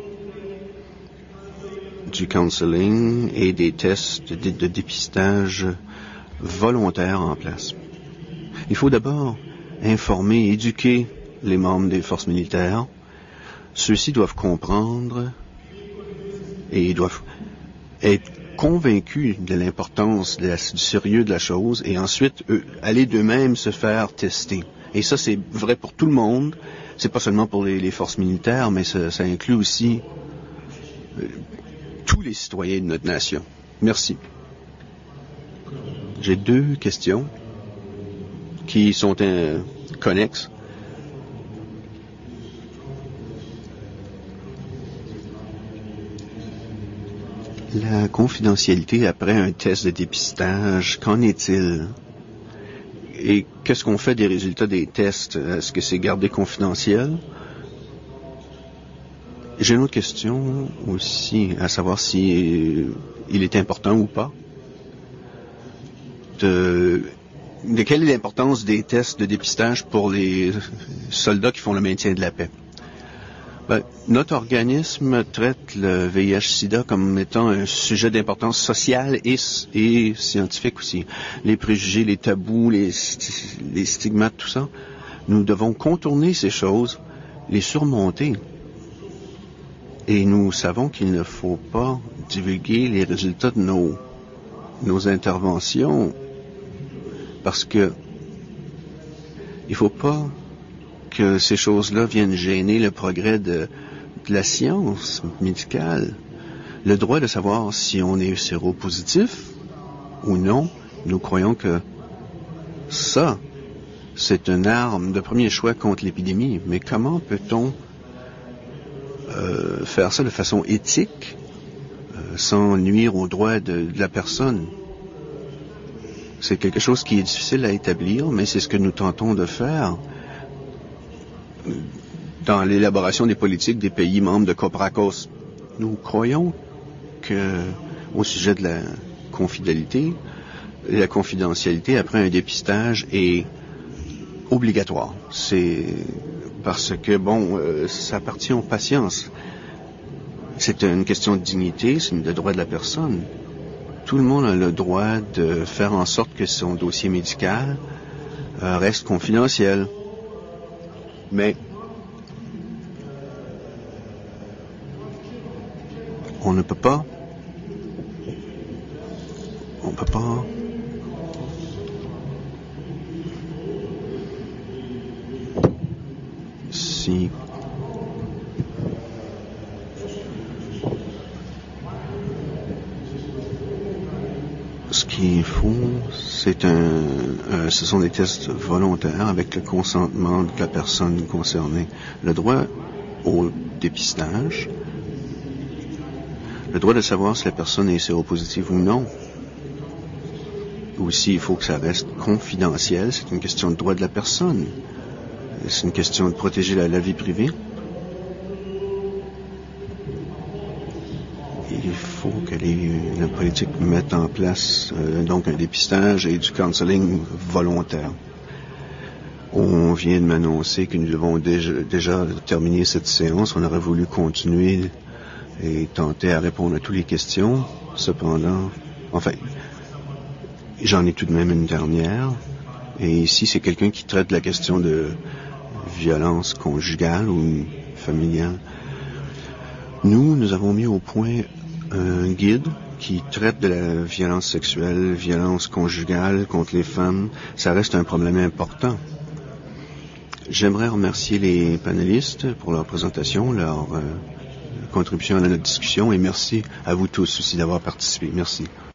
du counseling et des tests de dépistage volontaires en place. Il faut d'abord informer et éduquer les membres des forces militaires. Ceux-ci doivent comprendre et doivent être convaincus de l'importance, du sérieux de la chose, et ensuite aller d'eux-mêmes se faire tester. Et ça, c'est vrai pour tout le monde. C'est pas seulement pour les forces militaires, mais ça inclut aussi tous les citoyens de notre nation. Merci. J'ai 2 questions qui sont connexes. La confidentialité après un test de dépistage, qu'en est-il? Et qu'est-ce qu'on fait des résultats des tests? Est-ce que c'est gardé confidentiel? J'ai une autre question aussi, à savoir si il est important ou pas quelle est l'importance des tests de dépistage pour les soldats qui font le maintien de la paix? Ben, notre organisme traite le VIH-Sida comme étant un sujet d'importance sociale et scientifique aussi. Les préjugés, les tabous, les stigmates, tout ça, nous devons contourner ces choses, les surmonter. Et nous savons qu'il ne faut pas divulguer les résultats de nos interventions parce que il ne faut pas que ces choses-là viennent gêner le progrès de la science médicale. Le droit de savoir si on est séropositif ou non, nous croyons que ça, c'est une arme de premier choix contre l'épidémie. Mais comment peut-on faire ça de façon éthique, sans nuire aux droits de la personne? C'est quelque chose qui est difficile à établir, mais c'est ce que nous tentons de faire dans l'élaboration des politiques des pays membres de COPRACOS. Nous croyons que, au sujet de la confidentialité après un dépistage est obligatoire. C'est parce que, ça appartient aux patients. C'est une question de dignité, c'est le droit de la personne. Tout le monde a le droit de faire en sorte que son dossier médical reste confidentiel. Mais on ne peut pas. Si ce qu'il faut, ce sont des tests volontaires avec le consentement de la personne concernée. Le droit au dépistage, le droit de savoir si la personne est séropositive ou non. Aussi, il faut que ça reste confidentiel. C'est une question de droit de la personne. C'est une question de protéger la vie privée. Il faut que la politique mette en place donc un dépistage et du counseling volontaire. On vient de m'annoncer que nous devons déjà terminer cette séance. On aurait voulu continuer et tenter à répondre à toutes les questions. Cependant, j'en ai tout de même une dernière. Et ici, c'est quelqu'un qui traite la question de violence conjugale ou familiale. Nous avons mis au point un guide qui traite de la violence sexuelle, violence conjugale contre les femmes. Ça reste un problème important. J'aimerais remercier les panélistes pour leur présentation, leur contribution à notre discussion et merci à vous tous aussi d'avoir participé. Merci.